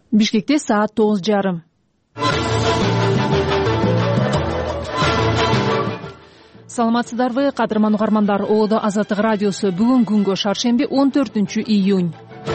Бишкекте саат 9:30. Саламатсыздарбы, кадырман угармандар. Оодо Азаттык радиосу. Бүгүн күнгө шаршемби 14-июнь.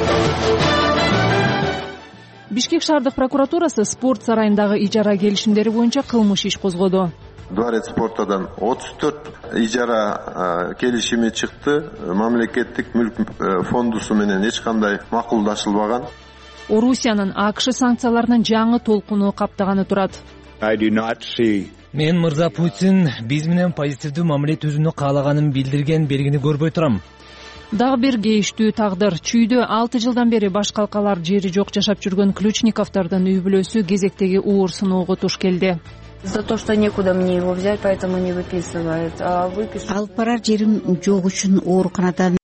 Бишкек шаардык прокуратурасы спорт сарайындагы ижара келишимдери боюнча кылмыш иш козгоду. Дворец спортадан 34 ижара келишими чыкты. Мамлекеттик мүлк фондусу менен эч кандай макулдашылбаган. Орусиянын АКШ санкцияларынын жаңы толкуну каптаганы турат. Мен мырза Путин биз менен позитивдүү мамиле түзүүнү каалаганын билдирген белгини көрбөй турам. Дагы бир кейиштүү тагдыр. Чүйдө 6 жылдан бери баш калкалар жери жок жашап жүргөн Ключниковдордун үй бүлөсү кезектеги оор сыноого туш келди. За то, что некуда мне его взять, поэтому не выписывает. А выпишет... Алып барар жерим жок үчүн ооруканадан.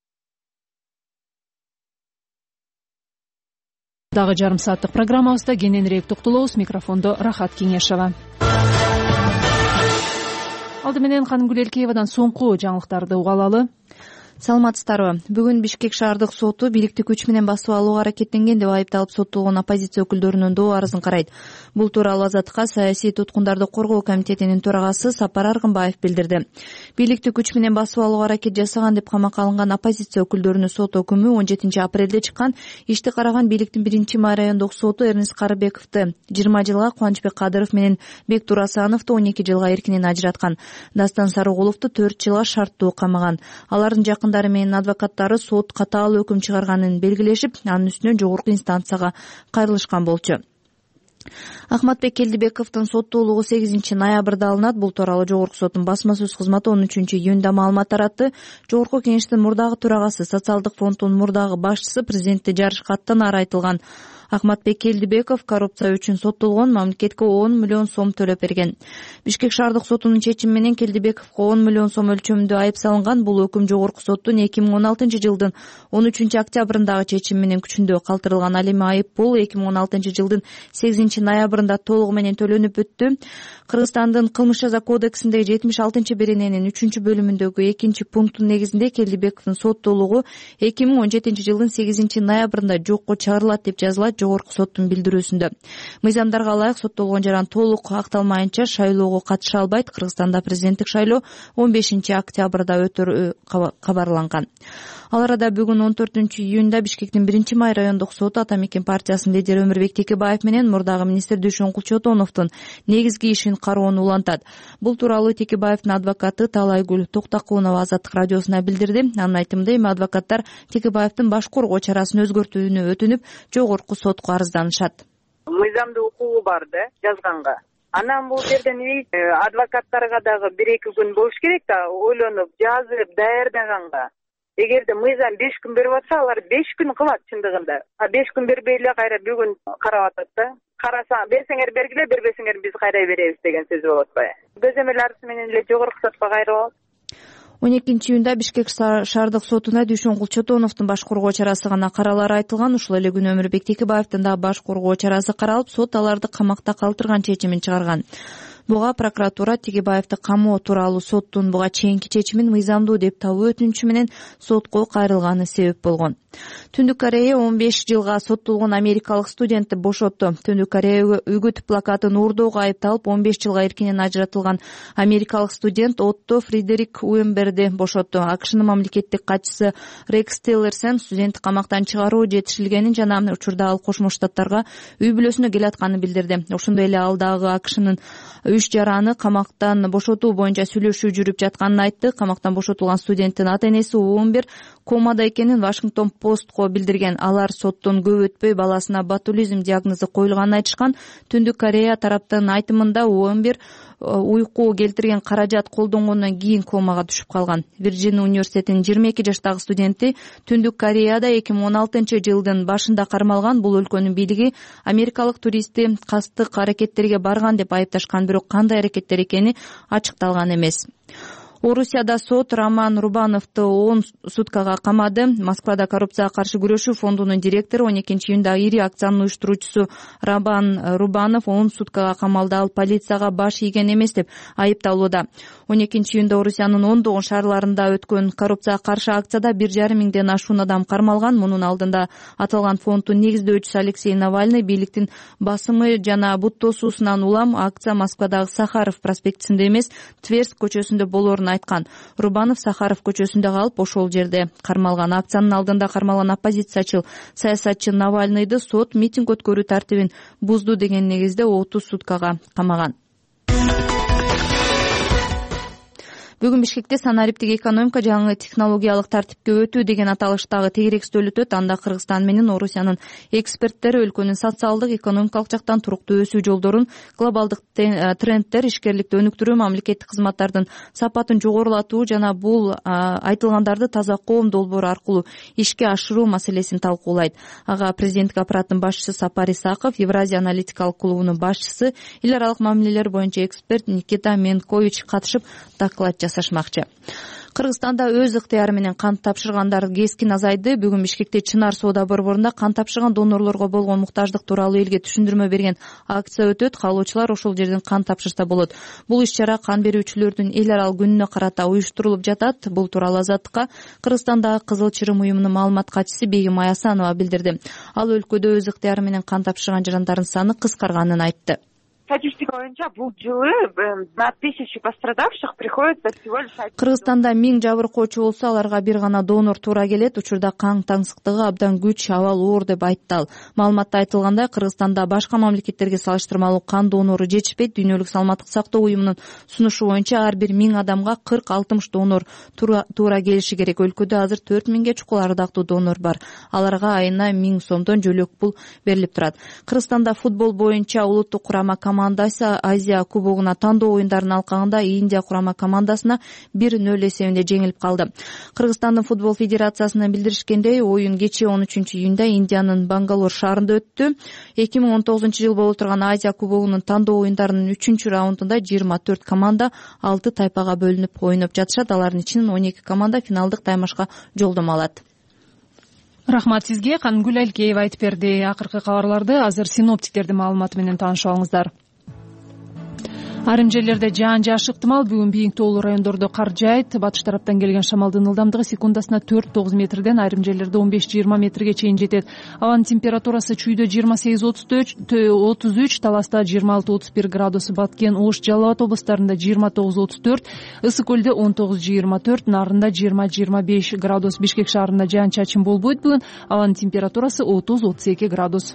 Дагы жарым сааттык программабызда кененирээк токтолобуз. Микрофондо Рахат Кеңешова. Алды менен Канымгүл Элкеевадан соңку жаңылыктарды угалалы. Саламатсыздарбы. Бүгүн Бишкек шаардык соту бийликти күч менен басып алууга аракеттенген деп айыпталып соттолгон оппозиция өкүлдөрүнүн доо арызын карайт. Бул тууралуу Азаттыкка саясий туткундарды коргоо комитетинин төрагасы Сапар Аргынбаев билдирди. Бийликти күч менен басып алууга аракет жасаган деп камакка алынган оппозиция өкүлдөрүнүн сот өкүмү 17-апрелде чыккан. Ишти караган бийликтин 1-май райондук соту Эрнест Карыбековду 20 жылга, Кубанычбек Кадыров менен Бектур Асановду 12 жылга эркинен ажыраткан. Дастан Сарыгуловду 4 жылга шарттуу камаган. Алардын жакындары менен адвокаттары сот катаал өкүм чыгарганын белгилешип, анын үстүнөн жогорку инстанцияга кайрылышкан болчу. Ахматбек Келдибековдун соттуулугу 8-ноябрда алынат. Бул тууралуу жогорку соттун басма сөз кызматы 13-июнда маалымат таратты. Жогорку кеңештин мурдагы төрагасы, социалдык фонддун мурдагы башчысы президентти жарышка аттан ары айтылган Ахматбек Келдибеков коррупция үчүн соттолгон, мамлекетке 10 миллион сом төлөп берген. Бишкек шаардык сотунун чечими менен Келдибековго 10 миллион сом өлчөмүндө айып салынган. Бул өкүм жогорку соттун 2016 жылдын 13-октябрындагы чечими менен күчүндө калтырылган. Ал эми айып пул 2016 жылдын 8-ноябрында толугу менен төлөнүп бүттү. Кыргызстандын кылмыш жаза кодексиндеги 76-берененин 3-бөлүмүндөгү 2-пунктунун негизинде Келдибековдун соттуулугу 2017 жылдын 8-ноябрында жокко чыгарылат деп жазылат жогорку соттун билдирүүсүндө. Мыйзамдарга ылайык соттолгон жаран толук акталмайынча шайлоого катыша албайт. Кыргызстанда президенттик шайлоо 15-октябрда өтөрү кабарланган. Ал арада бүгүн 14-июнда Бишкектин 1-май райондук соту Ата Мекен партиясынын лидери Өмүрбек Текебаев менен мурдагы министр Дүйшөн Кулчотоновдун негизги ишин кароону улантат. Бул тууралуу Текебаевдин адвокаты Талайгүл Токтакулова Азаттык радиосуна билдирди. Анын айтымында эми адвокаттар Текебаевдин баш коргоо чарасын өзгөртүүнү өтүнүп, жогорку сотко арызданышат. Мыйзамдуу укугу бар да жазганга. Анан бул жерден адвокаттарга дагы 1-2 күн болуш керек да, ойлонуп, жазып, даярдаганга. Эгерде мыйзам 5 күн берип атса, алар 5 күн кылат чындыгында. 5 күн бербей эле кайра бүгүн карап атат да. Караса, берсеңер бергиле, бербесеңер биз кайра беребиз деген сөз болот атпайбы? Көзөмөл арыз менен эле жогорку сотко кайрылат. 12-июнда Бишкек шаардык сотуна Дүйшөн Кулчотоновдун баш коргоо чарасы гана каралары айтылган. Ушул эле күнү Өмүрбек Текебаевдин да баш коргоо чарасы каралып, сот аларды камакта калтырган чечимин чыгарган. Буга прокуратура Текебаевди камоо тууралуу соттун буга чейинки чечимин мыйзамдуу деп табуу өтүнүчү менен сотко кайрылганы себеп болгон. Түндүк Корея 15 жылга соттолгон америкалык студентти бошотту. Түндүк Корея үгүт плакатын уурдоого айыпталып 15 жылга эркинен ажыратылган америкалык студент Отто Фредерик Уэмберди бошотту. АКШнын мамлекеттик катчысы Рекс Тиллерсон студентти камактан чыгаруу жетишилгенин жана учурда ал Кошмо Штаттарга үй бүлөсүнө келатканын билдирди. Ошондой эле ал дагы АКШнын 3 жараны камактан бошотуу боюнча сүйлөшүү жүрүп жатканын айтты. Камактан бошотулган студенттин ата-энеси Уэмбер комада экенин Вашингтон Постко билдирген. Алар соттон көп өтпөй баласына ботулизм диагнозу коюлганын айтышкан. Түндүк Корея тараптын айтымында Уэмбер уйку келтирген каражат колдонгондон кийин комага түшүп калган. Вирджиния университетинин 22 жаштагы студенти Түндүк Кореяда 2016 жылдын башында кармалган. Бул өлкөнүн бийлиги америкалык туристти кастык аракеттерге барган деп айыпташкан, бирок кандай аракеттер экени ачыкталган эмес. Орусияда сот Роман Рубановду 10 суткага камады. Москвада коррупцияга каршы күрөшүү фондунун директору 12-июнда ири акциянын уюштуруучусу Роман Рубанов 10 суткага камалды. Ал полицияга баш ийген эмес деп айыпталууда. 12-июнда Орусиянын ондогон шаарларында өткөн коррупцияга каршы акцияда 1,5 миңден ашуун адам кармалган. Мунун алдында аталган фонддун негиздөөчүсү Алексей Навальный бийликтин басымы жана буттоосуусунан улам акция Москвадагы Сахаров проспектисинде эмес, Тверск көчөсүндө болоорун айткан. Рубанов Сахаров көчөсүндө калып, ошол жерде кармалган. Акциянын алдында кармалган оппозициячыл саясатчы Навальныйды сот митинг өткөрүү тартибин бузду деген негизде 30 суткага камаган. Бүгүн Бишкекте санариптик экономика жаңы технологиялык тартипке өтүү деген аталыштагы тегерекстөө өтөт. Анда Кыргызстан менен Орусиянын эксперттери өлкөнүн социалдык, экономикалык жактан туруктуу өсүү жолдорун, глобалдык трендтер, ишкерликти өнүктүрүү, мамлекеттик кызматтардын сапатын жогорулатуу жана бул айтылгандарды таза коом долбоору аркылуу ишке ашыруу маселесин талкуулайт. Ага президенттик аппараттын башчысы Сапар Исаков, Евразия аналитикалык клубунун башчысы, эл аралык мамилелер боюнча эксперт Никита Менкович катышып доклад жасашмакчы. Кыргызстанда өз ыктыяры менен кан тапшыргандар кескин азайды. Бүгүн Бишкекте Чынар соода борборунда кан тапшырган донорлорго болгон муктаждык тууралуу элге түшүндүрмө берген акция өтөт. Каалоочулар ошол жерден кан тапшырса болот. Бул иш-чара кан берүүчүлөрдүн эл аралык күнүнө карата уюштурулуп жатат. Бул тууралуу Азаттыкка Кыргызстандагы Кызыл Чырым уюмунун маалымат катчысы Бегим Аясанова билдирди. Ал өлкөдө өз ыктыяры менен кан тапшырган жандардын саны кыскарганын айтты. Статистика боюнча бул жылы на 1000 пострадавших приходится всего лишь. Кыргызстанда 1000 жабыркоочу болсо, аларга бир гана донор туура келет. Учурда кан таңсыктыгы абдан күч, абал оор деп айтты ал. Маалыматта айтылгандай, Кыргызстанда башка мамлекеттерге салыштырмалуу кан донору жетишпейт. Дүйнөлүк саламаттык сактоо уюмунун сунушу боюнча ар бир 1000 адамга 40-60 донор туура келиши керек. Өлкөдө азыр 4000ге чукул ардактуу донор бар. Аларга айына 1000 сомдон жөлөк пул берилип турат. Кыргызстанда футбол боюнча улуттук курама командасы Азия кубогуна тандоо оюндарынын алкагында Индия курама командасына 1-0 эсебинде жеңилип калды. Кыргызстандын футбол федерациясынан билдиришкендей, оюн кечээ 13-июнда Индиянын Бангалор шаарында өттү. 2019-жыл боло турган Азия кубогунун тандоо оюндарынын 3-раундунда 24 команда 6 тайпага бөлүнүп ойноп жатышат. Алардын ичинен 12 команда финалдык таймашка жолдомо алат. Рахмат сизге. Кангүл Алкеева айтып берди. Акыркы кабарларды азыр синоптиктердин маалыматы менен таанышып алыңыздар. Айрым жерлерде жаан-жааш ыктымал. Бүгүн Бийик тоолуу райондордо кар жаайт. Батыш тараптан келген шамалдын ылдамдыгы секундасына 4-9 метрден, айрым жерлерде 15-20 метрге чейин жетет. Абанын температурасы чүйдө 28-33, Таласта 26-31 градус, Баткен, Ош, Жалал Абад облустарында 29-34, Ысык көлдө 19-24, Нарында 20-25 градус. Бишкек шаарында жаан-чачын болбойт бүгүн. Абанын температурасы 30-32 градус.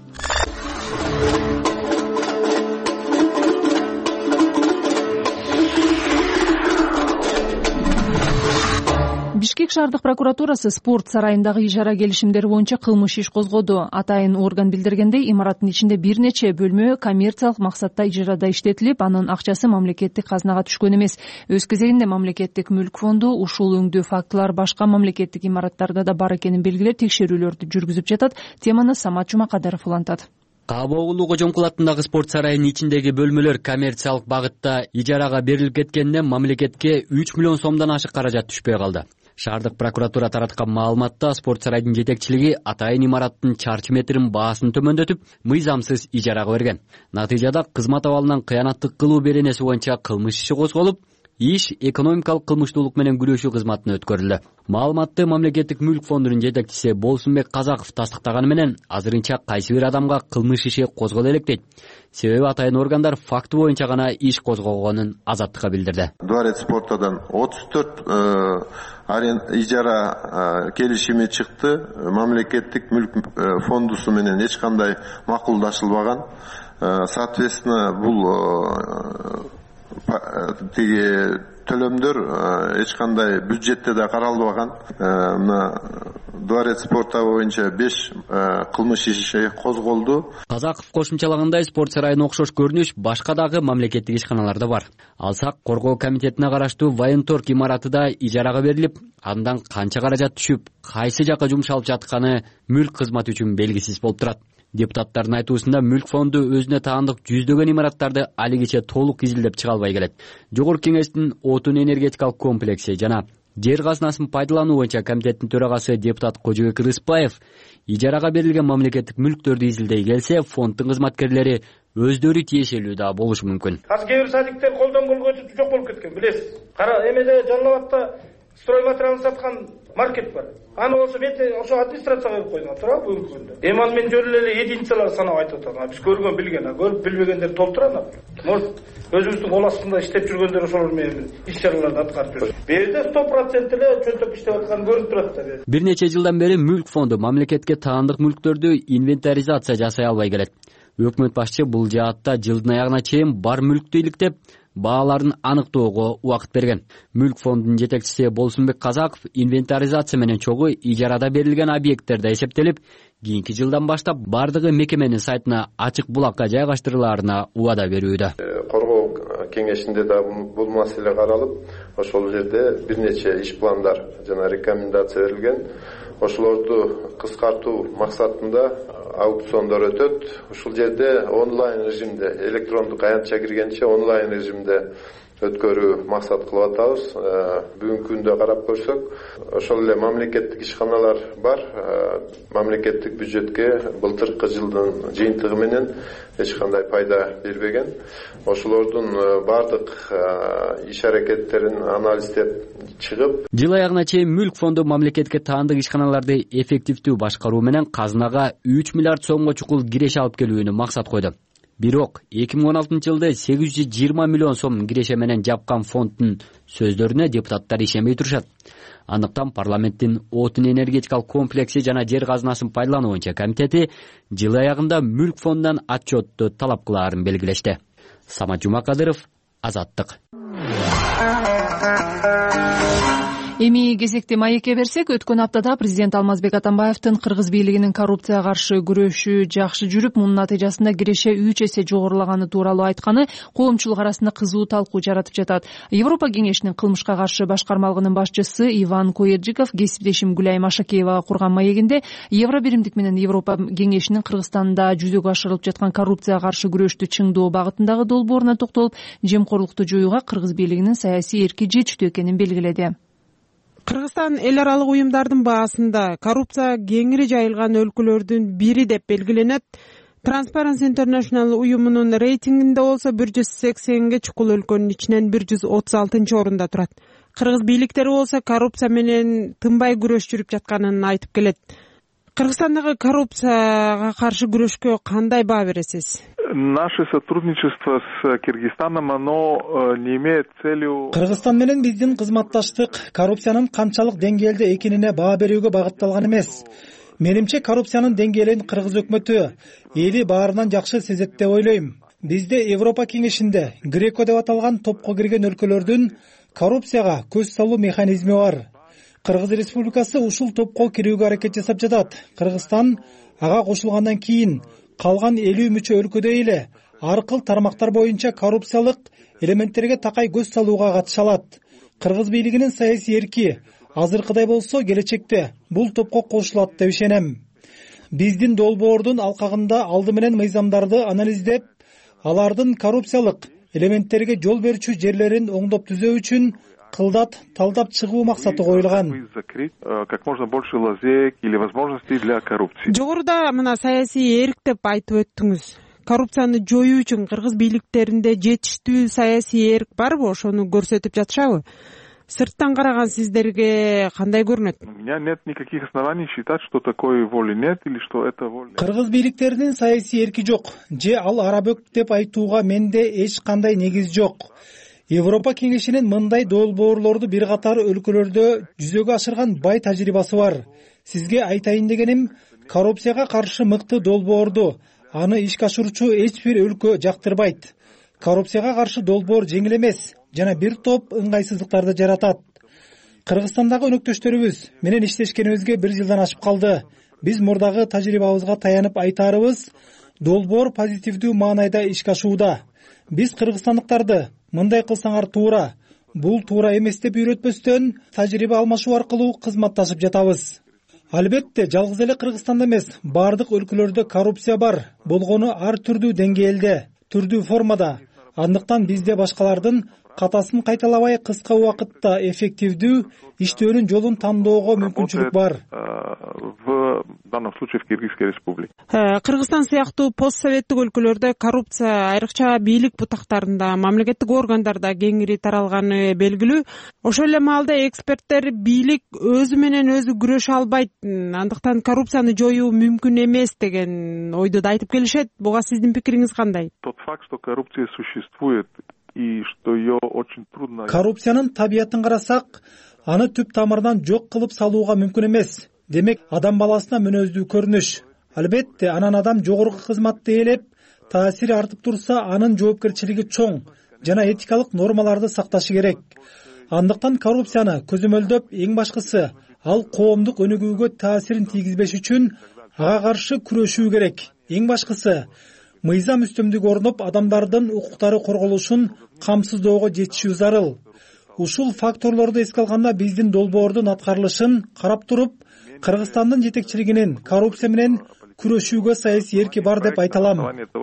Бишкек шаардык прокуратурасы спорт сарайындагы ижара келишимдери боюнча кылмыш иш козгоду. Атайын орган билдиргендей, имараттын ичинде бир нече бөлмө коммерциялык максатта ижарада иштетилип, анын акчасы мамлекеттик казнага түшкөн эмес. Өз кезегинде мамлекеттик мүлк фонду ушул өңдүү фактылар башка мамлекеттик имараттарда да бар экенин белгилеп, текшерүүлөрдү жүргүзүп жатат. Теманы Самат Жумакадыров улантат. Каабоглуу Кожомкул атындагы спорт сарайынын ичиндеги бөлмөлөр коммерциялык багытта ижарага берилип кеткенден мамлекетке 3 миллион сомдон ашык каражат түшпөй калды. Шаардык прокуратура тараткан маалыматта спорт сарайдын жетекчилиги атайын имараттын чарчы метрин баасын төмөндөтүп, мыйзамсыз ижарага берген. Натыйжада кызмат абалынан кыянаттык кылуу беренеси боюнча кылмыш иши козголуп, иш экономикалык кылмыштуулук менен күрөшүү кызматына өткөрүлдү. Маалыматты мамлекеттик мүлк фондунун жетекчиси Болсунбек Казаков тастыктаганы менен азырынча кайсы бир адамга кылмыш иши козголо элек дейт. Себеби атайын органдар факты боюнча гана иш козгогонун Азаттыкка билдирди. Дворец спортадан 34 ижара келишими чыкты. Мамлекеттик мүлк фондусу менен эч кандай макулдашылбаган. Соответственно, бул тиги төлөмдөр эч кандай бюджетте да каралбаган. Мына Дворец спорта боюнча 5 кылмыш иши козголду. Казаков кошумчалагандай, спорт сарайына окшош көрүнүш башка дагы мамлекеттик ишканаларда бар. Алсак, коргоо комитетине караштуу Военторг имараты да ижарага берилип, андан канча каражат түшүп, кайсы жака жумшалып жатканы мүлк кызмат үчүн белгисиз болуп турат. Депутаттардын айтуусунда мүлк фонду өзүнө таандык жүздөгөн имараттарды алигиче толук изилдеп чыга албай келет. Жогорку Кеңештин отун энергетикалык комплекси жана жер казынасын пайдалануу боюнча комитеттин төрагасы депутат Кожобек Рыспаев ижарага берилген мамлекеттик мүлктөрдү изилдей келсе, фонддун кызматкерлери өздөрү тиешелүү да болушу мүмкүн. Азыр кээ бир садиктер колдон колго өтүп жок болуп кеткен, билесиз. Кара эмеде Жалал Абадта стройматериалын саткан маркет бар. Аны болсо бете ошо администрацияга берип койгон, туура бүгүнкү күндө. Эми аны мен жөн эле единицалар санап айтып атам. Биз көргөн билген, көрүп билбегендер толтура. Может, өзүбүздүн кол астында иштеп жүргөндөр ошолор менен иш чараларды аткарып жүрөт. Берде 100% эле чөнтөп иштеп аткан көрүнүп турат да. Бир нече жылдан бери мүлк фонду мамлекетке таандык мүлктөрдү инвентаризация жасай албай келет. Өкмөт башчы бул жаатта жылдын аягына чейин бар мүлктү иликтеп, бааларын аныктоого убакыт берген. Мүлк фондунун жетекчиси Болсунбек Казаков инвентаризация менен чогуу ижарада берилген объекттерде эсептелип, кийинки жылдан баштап бардыгы мекеменин сайтына ачык булакка жайгаштырылаарына убада берүүдө. Коргоо кеңешинде да бул маселе каралып, ошол жерде бир нече иш пландар жана рекомендация берилген. Ошолорду кыскартуу максатында аукциондор өтөт. Ушул жерде онлайн режимде, электрондук аянтча киргенче онлайн режимде өткөрүү максат кылып атабыз. Бүгүнкү күндө карап көрсөк, ошол эле мамлекеттик ишканалар бар. Мамлекеттик бюджетке былтыркы жылдын жыйынтыгы менен эч кандай пайда бербеген. Ошолордун бардык иш аракеттерин анализдеп чыгып, жыл аягына чейин мүлк фонду мамлекетке таандык ишканаларды эффективдүү башкаруу менен казынага 3 миллиард сомго чукул киреше алып келүүнү максат койду. Бирок 2016-жылда 820 миллион сом киреше менен жапкан фонддун сөздөрүнө депутаттар ишенбей турушат. Андыктан парламенттин отун энергетикалык комплекси жана жер казынасын пайдалануу боюнча комитети жыл аягында мүлк фондунан отчетту талап кылаарын белгилешти. Самат Жумакадыров, Азаттык. Эми кезекти маекке берсек, өткөн аптада президент Алмазбек Атамбаевдин Кыргыз бийлигинин коррупцияга каршы күрөшү жакшы жүрүп, мунун натыйжасында киреше 3 эсе жогорулаганы тууралуу айтканы коомчулук арасында кызуу талкуу жаратып жатат. Европа кеңешинин кылмышка каршы башкармалыгынын башчысы Иван Коерджиков кесиптешим Гүлайым Ашакеевага курган маегинде Евро биримдик менен Европа кеңешинин Кыргызстанда жүзөгө ашырылып жаткан коррупцияга каршы күрөштү чыңдоо багытындагы долбооруна токтолуп, жемкорлукту жоюуга Кыргыз бийлигинин саясий эрки жетиштүү экенин белгиледи. Кыргызстан эл аралык уюмдардын баасында коррупция кеңири жайылган өлкөлөрдүн бири деп белгиленет. Transparency International уюмунун рейтингинде болсо 180ге чукул өлкөнүн ичинен 136-орунда турат. Кыргыз бийликтери болсо коррупция менен тынбай күрөш жүрүп жатканын айтып келет. Кыргызстандагы коррупцияга каршы күрөшкө кандай баа бересиз? Наше сотрудничество с Кыргызстаном, оно не имеет целью. Кыргызстан менен биздин кызматташтык коррупциянын канчалык деңгээлде экенине баа берүүгө багытталган эмес. Менимче коррупциянын деңгээлин кыргыз өкмөтү эли баарынан жакшы сезет деп ойлойм. Бизде Европа кеңешинде Греко деп аталган топко кирген өлкөлөрдүн коррупцияга көз салуу механизми бар. Кыргыз Республикасы ушул топко кирүүгө аракет жасап жатат. Кыргызстан ага кошулгандан кийин калган 50 мүчө өлкөдөй эле ар кыл тармактар боюнча коррупциялык элементтерге такай көз салууга катыша алат. Кыргыз бийлигинин саясий эрки азыркыдай болсо келечекте бул топко кошулат деп ишенем. Биздин долбоордун алкагында алды менен мыйзамдарды анализдеп, алардын коррупциялык элементтерге жол берүүчү жерлерин оңдоп түзөө үчүн кылдат талдап чыгуу максаты коюлган. Как можно больше лазеек или возможностей для коррупции. Жогоруда мына саясий эрк деп айтып өттүңүз. Коррупцияны жоюу үчүн кыргыз бийликтеринде жетиштүү саясий эрк барбы? Ошону көрсөтүп жатышабы? Сырттан караган сиздерге кандай көрүнөт? У меня нет никаких оснований считать, что такой воли нет или что это воля. Кыргыз бийликтеринин саясий эрки жок. Же ал арабөк деп айтууга менде эч кандай негиз жок. Европа кеңешинин мындай долбоорлорду бир катар өлкөлөрдө жүзөгө ашырган бай тажрыйбасы бар. Сизге айтайын дегеним, коррупцияга каршы мыкты долбоорду аны ишке ашыруучу эч бир өлкө жактырбайт. Коррупцияга каршы долбоор жеңил эмес жана бир топ ыңгайсыздыктарды жаратат. Кыргызстандагы өнөктөштөрүбүз менен иштешкенибизге 1 жылдан ашып калды. Биз мурдагы тажрыйбабызга таянып айтаарыбыз, долбоор позитивдүү маанайда ишке ашууда. Биз кыргызстандыктарды мындай кылсаңар туура, бул туура эмес деп үйрөтпөстөн тажрыйба алмашуу аркылуу кызматташып жатабыз. Албетте, жалгыз эле Кыргызстанда эмес, баардык өлкөлөрдө коррупция бар, болгону ар түрдүү деңгээлде, түрдүү формада. Андыктан бизде башкалардын катасын кайталабай кыска убакытта эффективдүү иштөөнүн жолун тандоого мүмкүнчүлүк бар. В данном случае в Киргизской республике. Кыргызстан сыяктуу постсоветтик өлкөлөрдө коррупция айрыкча бийлик бутактарында, мамлекеттик органдарда кеңири таралганы белгилүү. Ошол эле маалда эксперттер бийлик өзү менен өзү күрөшө албайт, андыктан коррупцияны жоюу мүмкүн эмес деген ойду да айтып келишет. Буга сиздин пикириңиз кандай? Тот факт, что коррупция существует и что ее очень трудно. Коррупциянын табиятын карасак, аны түп тамырынан жок кылып салууга мүмкүн эмес. Демек, адам баласына мүнөздүү көрүнүш. Албетте, анан адам жогорку кызматты ээлеп, таасири артып турса, анын жоопкерчилиги чоң жана этикалык нормаларды сакташы керек. Андыктан коррупцияны көзөмөлдөп, эң башкысы ал коомдук өнүгүүгө таасирин тийгизбеш үчүн ага каршы күрөшүү керек. Эң башкысы мыйзам үстөмдүк орноп, адамдардын укуктары корголушун камсыздоого жетишүү зарыл. Ушул факторлорду эске алганда биздин долбоордун аткарылышын карап туруп, Кыргызстандын жетекчилигинин коррупция менен күрөшүүгө саясий эрки бар деп айта алам.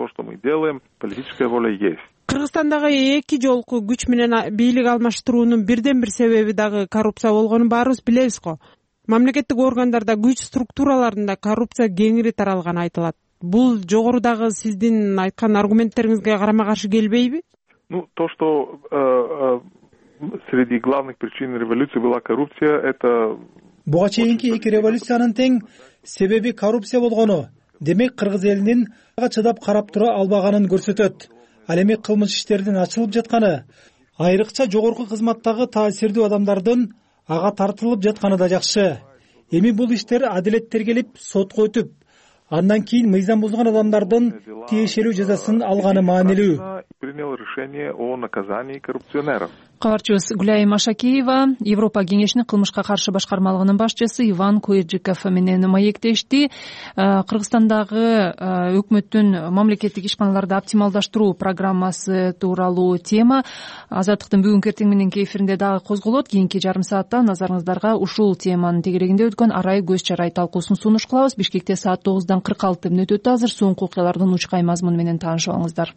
Кыргызстандагы эки жолку күч менен бийлик алмаштыруунун бирден бир себеби дагы коррупция болгонун баарыбыз билебиз го. Мамлекеттик органдарда, күч структураларында коррупция кеңири таралганы айтылат. Бул жогорудагы сиздин айткан аргументтериңизге карама-каршы келбейби? То, что среди главных причин революции была коррупция, это... Буга чейинки эки революциянын тең себеби коррупция болгону. Демек, кыргыз элинин ага чыдап карап тура албаганын көрсөтөт. Ал эми кылмыш иштердин ачылып жатканы, айрыкча жогорку кызматтагы таасирдүү адамдардын ага тартылып жатканы да жакшы. Эми бул иштер адилет тергелип, сотко өтүп, андан кийин мыйзам бузган адамдардын тиешелүү жазасын алганы маанилүү. Принял решение о наказании коррупционеров. Кабарчыбыз Гүлайым Ашакеева Европа кеңешинин кылмышка каршы башкармалыгынын башчысы Иван Куэджиков менен маектешти. Кыргызстандагы өкмөттүн мамлекеттик ишканаларды оптималдаштыруу программасы тууралуу тема Азаттыктын бүгүнкү эртең мененки эфиринде дагы козголот. Кийинки жарым саатта назарыңыздарга ушул теманын тегерегинде өткөн арай көз чарай талкуусун сунуш кылабыз. Бишкекте саат 9:46 өтөт. Азыр соңку окуялардын учкай мазмуну менен таанышып алыңыздар.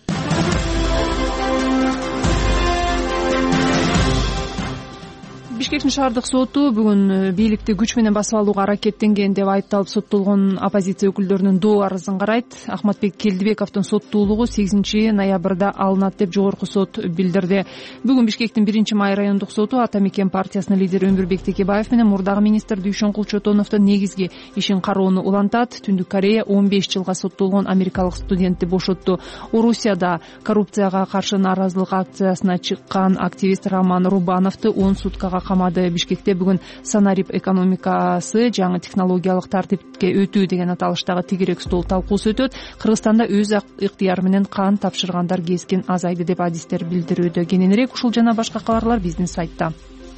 Бишкектин шаардык соту бүгүн бийликти күч менен басып алууга аракеттенген деп айыпталып соттолгон оппозиция өкүлдөрүнүн доо арызын карайт. Ахматбек Келдибековдун соттуулугу 8 ноябрда алынат деп жогорку сот билдирди. Бүгүн Бишкектин 1-май райондук соту Ата Мекен партиясынын лидери Өмүрбек Текебаев менен мурдагы министр Дүйшөнкул Чотоновдун негизги ишин кароону улантат. Түндүк Корея 15 жылга соттолгон америкалык студентти бошотту. Орусияда коррупцияга каршы нааразылык акциясына чыккан активист Роман Рубановду 10 суткага камады. Бишкекте бүгүн санарип экономикасы жаңы технологиялык тартипке өтүү деген аталыштагы тегерек стол талкуусу өтөт. Кыргызстанда өз ыктыяры менен кан тапшыргандар кескин азайды деп адистер билдирүүдө. Кененирээк ушул жана башка кабарлар биздин сайтта.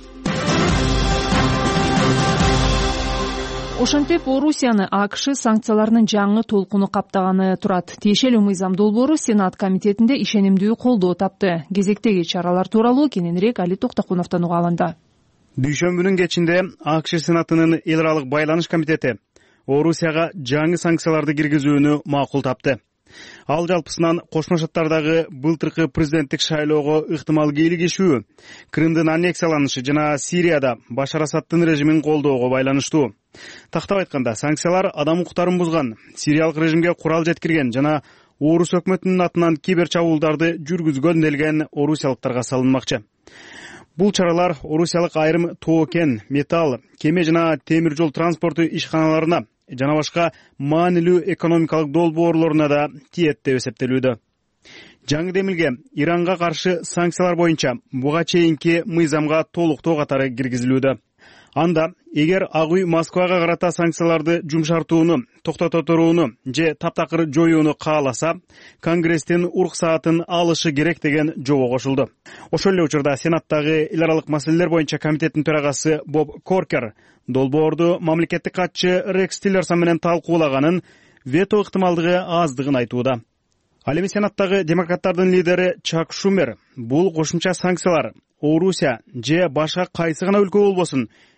Ошентип, Орусияны АКШ санкцияларынын жаңы толкуну каптаганы турат. Тиешелүү мыйзам долбоору Сенат комитетинде ишенимдүү колдоо тапты. Кезектеги чаралар тууралуу кененирээк Али Токтокуновдон уга алынды. Дүйшөмбүнүн кечинде АКШ Сенатынын эл аралык байланыш комитети Орусияга жаңы санкцияларды киргизүүнү макул тапты. Ал жалпысынан Кошмо Шаттардагы былтыркы президенттик шайлоого ыктымал кийлигишүү, Крымдын аннексияланышы жана Сирияда Башар Асаддын режимин колдоого байланыштуу. Тактап айтканда, санкциялар адам укуктарын бузган, сириялык режимге курал жеткирген жана Орус өкмөтүнүн атынан кибер чабуулдарды жүргүзгөн делген орусиялыктарга салынмакчы. Бул чаралар орусиялык айрым тоо кен, металл, кеме жана темир жол транспорту ишканаларына жана башка маанилүү экономикалык долбоорлоруна да тиет деп эсептелүүдө. Жаңы демилге Иранга каршы санкциялар боюнча буга чейинки мыйзамга толуктоо катары киргизилүүдө. Анда эгер Ак үй Москвага карата санкцияларды жумшартууну, токтото турууну же таптакыр жоюуну кааласа, Конгресстин уруксаатын алышы керек деген жобо кошулду. Ошол эле учурда Сенаттагы эл аралык маселелер боюнча комитеттин төрагасы Боб Коркер долбоорду мамлекеттик катчы Рекс Тиллерсон менен талкуулаганын, вето ыктымалдыгы аздыгын айтууда. Ал эми Сенаттагы демократтардын лидери Чак Шумер бул кошумча санкциялар Орусия же башка кайсы гана өлкө болбосун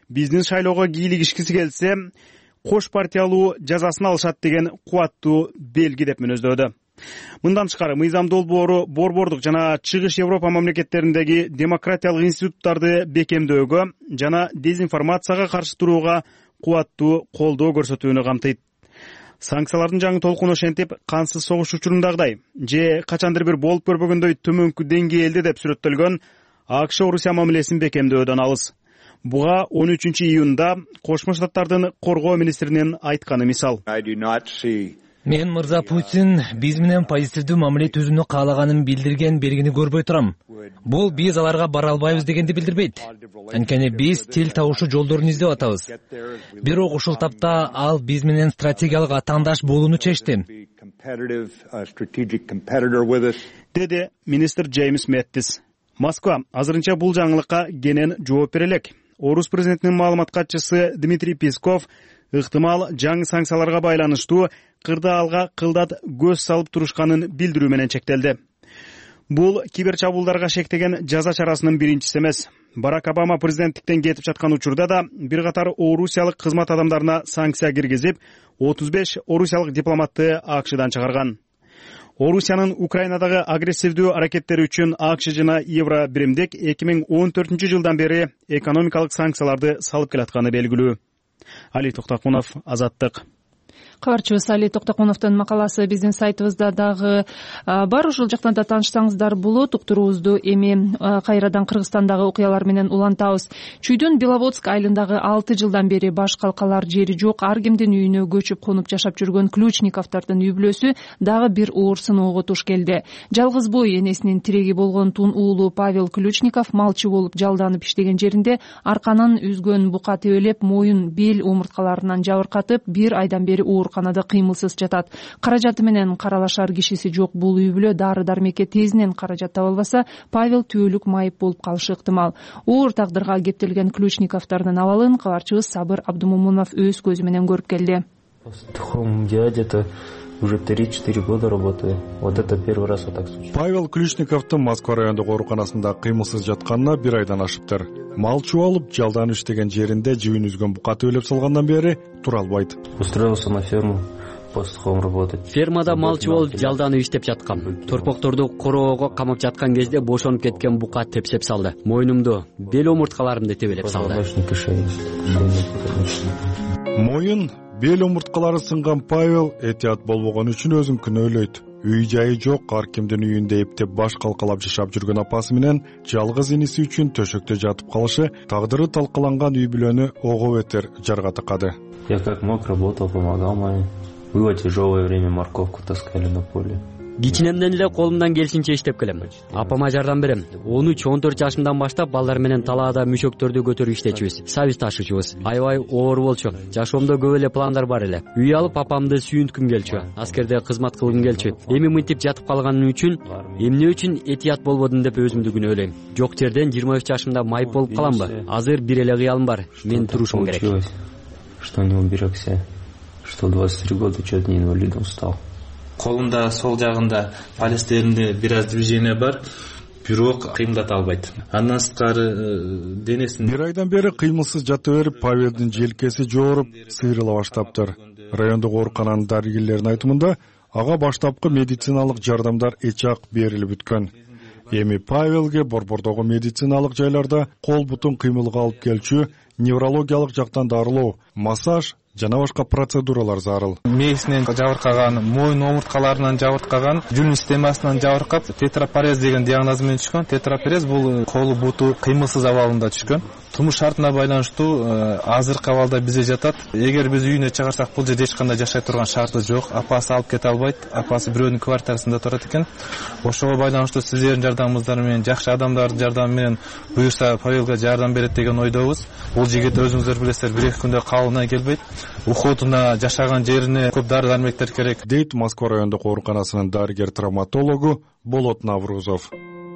биздин шайлоого кийлигишкиси келсе кош партиялуу жазасын алышат деген кубаттуу белги деп мүнөздөөдө. Мындан тышкары мыйзам долбоору борбордук жана чыгыш Европа мамлекеттериндеги демократиялык институттарды бекемдөөгө жана дезинформацияга каршы турууга кубаттуу колдоо көрсөтүүнү камтыйт. Санкциялардын жаңы толкуну ошентип кансыз согуш учурундагыдай же качандыр бир болуп көрбөгөндөй төмөнкү деңгээлде деп сүрөттөлгөн АКШ Орусия мамилесин бекемдөөдөн алыс. Буга 13-июнда Кошмо Штаттардын коргоо министринин айтканы мисал. Мен мырза Путин биз менен позитивдүү мамиле түзүүнү каалаганын билдирген белгини көрбөй турам. Бул биз аларга бара албайбыз дегенди билдирбейт. Анткени биз тил табышуу жолдорун издеп атабыз. Бирок ушул тапта ал биз менен стратегиялык атаандаш болууну чечти, деди министр Джеймс Мэттис. Москва азырынча бул жаңылыкка кенен жооп бере элек. Орус президентинин маалымат катчысы Дмитрий Песков ыктымал жаңы санкцияларга байланыштуу кырдаалга кылдат көз салып турушканын билдирүү менен чектелди. Бул киберчабуулдарга шектеген жаза чарасынын биринчиси эмес. Барак Обама президенттиктен кетип жаткан учурда да бир катар орусиялык кызмат адамдарына санкция киргизип, 35 орусиялык дипломатты АКШдан чыгарган. Орусиянын Украинадагы агрессивдүү аракеттери үчүн АКШ жана Евро биримдик 2014-жылдан бери экономикалык санкцияларды салып келатканы белгилүү. Али Токтокунов, Азаттык. Кабарчыбыз Али Токтокуновдун макаласы биздин сайтыбызда дагы бар. Ушул жактан да таанышсаңыздар болот. Уктуруубузду эми кайрадан Кыргызстандагы окуялар менен улантабыз. Чүйдүн Беловодск айылындагы 6 жылдан бери баш калкалар жери жок, ар кимдин үйүнө көчүп конуп жашап жүргөн Ключниковдордун үй бүлөсү дагы бир оор сыноого туш келди. Жалгыз бой энесинин тиреги болгон тун уулу Павел Ключников малчы болуп жалданып иштеген жеринде арканын үзгөн бука тебелеп, моюн, бел омурткаларынан жабыркатып, бир айдан бери ооруканада кыймылсыз жатат. Каражаты менен каралашар кишиси жок бул үй бүлө дары-дармекке тезинен каражат таба албаса, Павел түбөлүк майып болуп калышы ыктымал. Оор тагдырга кептелген Ключниковдордун абалын кабарчыбыз Сабыр Абдумомунов өз көзү менен көрүп келди. Я где-то уже 3-4 года работаю. Вот это первый раз вот так случилось. Павел Ключниковдун Москва райондук ооруканасында кыймылсыз жатканына бир айдан ашыптыр. Малчу алып жалданып иштеген жеринде жибин үзгөн бука төлөп салгандан бери тура албайт. Устроился на ферму. Работать. Фермада малчы болуп жалданып иштеп жаткам. Торпокторду короого камап жаткан кезде бошонуп кеткен бука тепсеп салды. Мойнумду, бел омурткаларымды тебелеп салды. Моюн, бел омурткалары сынган Павел этият болбогон үчүн өзүн күнөөлөйт. Үй жайы жок, ар кимдин үйүндө эптеп баш калкалап жашап жүргөн апасы менен жалгыз иниси үчүн төшөктө жатып калышы тагдыры талкаланган үй бүлөнү ого бетер жарга тыкады. Я как мог работал, помогал маме. Было тяжелое время, морковку таскали на поле. Кичинемден эле колумдан келишинче иштеп келем. Апама жардам берем. 13-14 жашымдан баштап балдар менен талаада мүшөктөрдү көтөрүп иштечүбүз. Сабиз ташуучубуз. Аябай оор болчу. Жашоомдо көп эле пландар бар эле. Үй алып апамды сүйүнткүм келчү. Аскерде кызмат кылгым келчү. Эми мынтип жатып калганым үчүн, эмне үчүн этият болбодум деп өзүмдү күнөөлөйм. Жок жерден 23 жашымда майып болуп каламбы? Азыр бир эле кыялым бар. Мен турушум керек. Что не уберегся, что 23 года чуть не инвалидом стал. Колунда сол жагында палестеринде бир аз движение бар, бирок кыймылдата албайт. Андан сырткары денесин бир айдан бери кыймылсыз жата берип, Павелдин желкеси жооруп, сыйрыла баштаптыр. Райондук оорукананын дарыгерлеринин айтымында ага баштапкы медициналык жардамдар эч-ак берилип бүткөн. Эми Павелге борбордогу медициналык жайларда кол бутун кыймылга алып келчү, неврологиялык жактан дарылоо, массаж жана башка процедуралар зарыл. Мээсинен жабыркаган, моюн омурткаларынан жабыркаган, жүн системасынан жабыркап, тетрапарез деген диагноз менен түшкөн. Тетрапарез бул колу буту кыймылсыз абалында түшкөн. Турмуш шартына байланыштуу азыркы абалда бизде жатат. Эгер биз үйүнө чыгарсак, бул жерде эч кандай жашай турган шарты жок. Апасы алып кете албайт. Апасы бирөөнүн квартирасында турат экен. Ошого байланыштуу сиздердин жардамыңыздар менен, жакшы адамдардын жардамы менен буюрса Павелге жардам берет деген ойдобуз. Бул жигит өзүңүздөр билесиздер, 1-2 күндө кабылына келбейт. Уходуна, жашаган жерине көп дары-дармектер керек. Дейт Москва райондук ооруканасынын дарыгер-травматологу Болот Наврузов.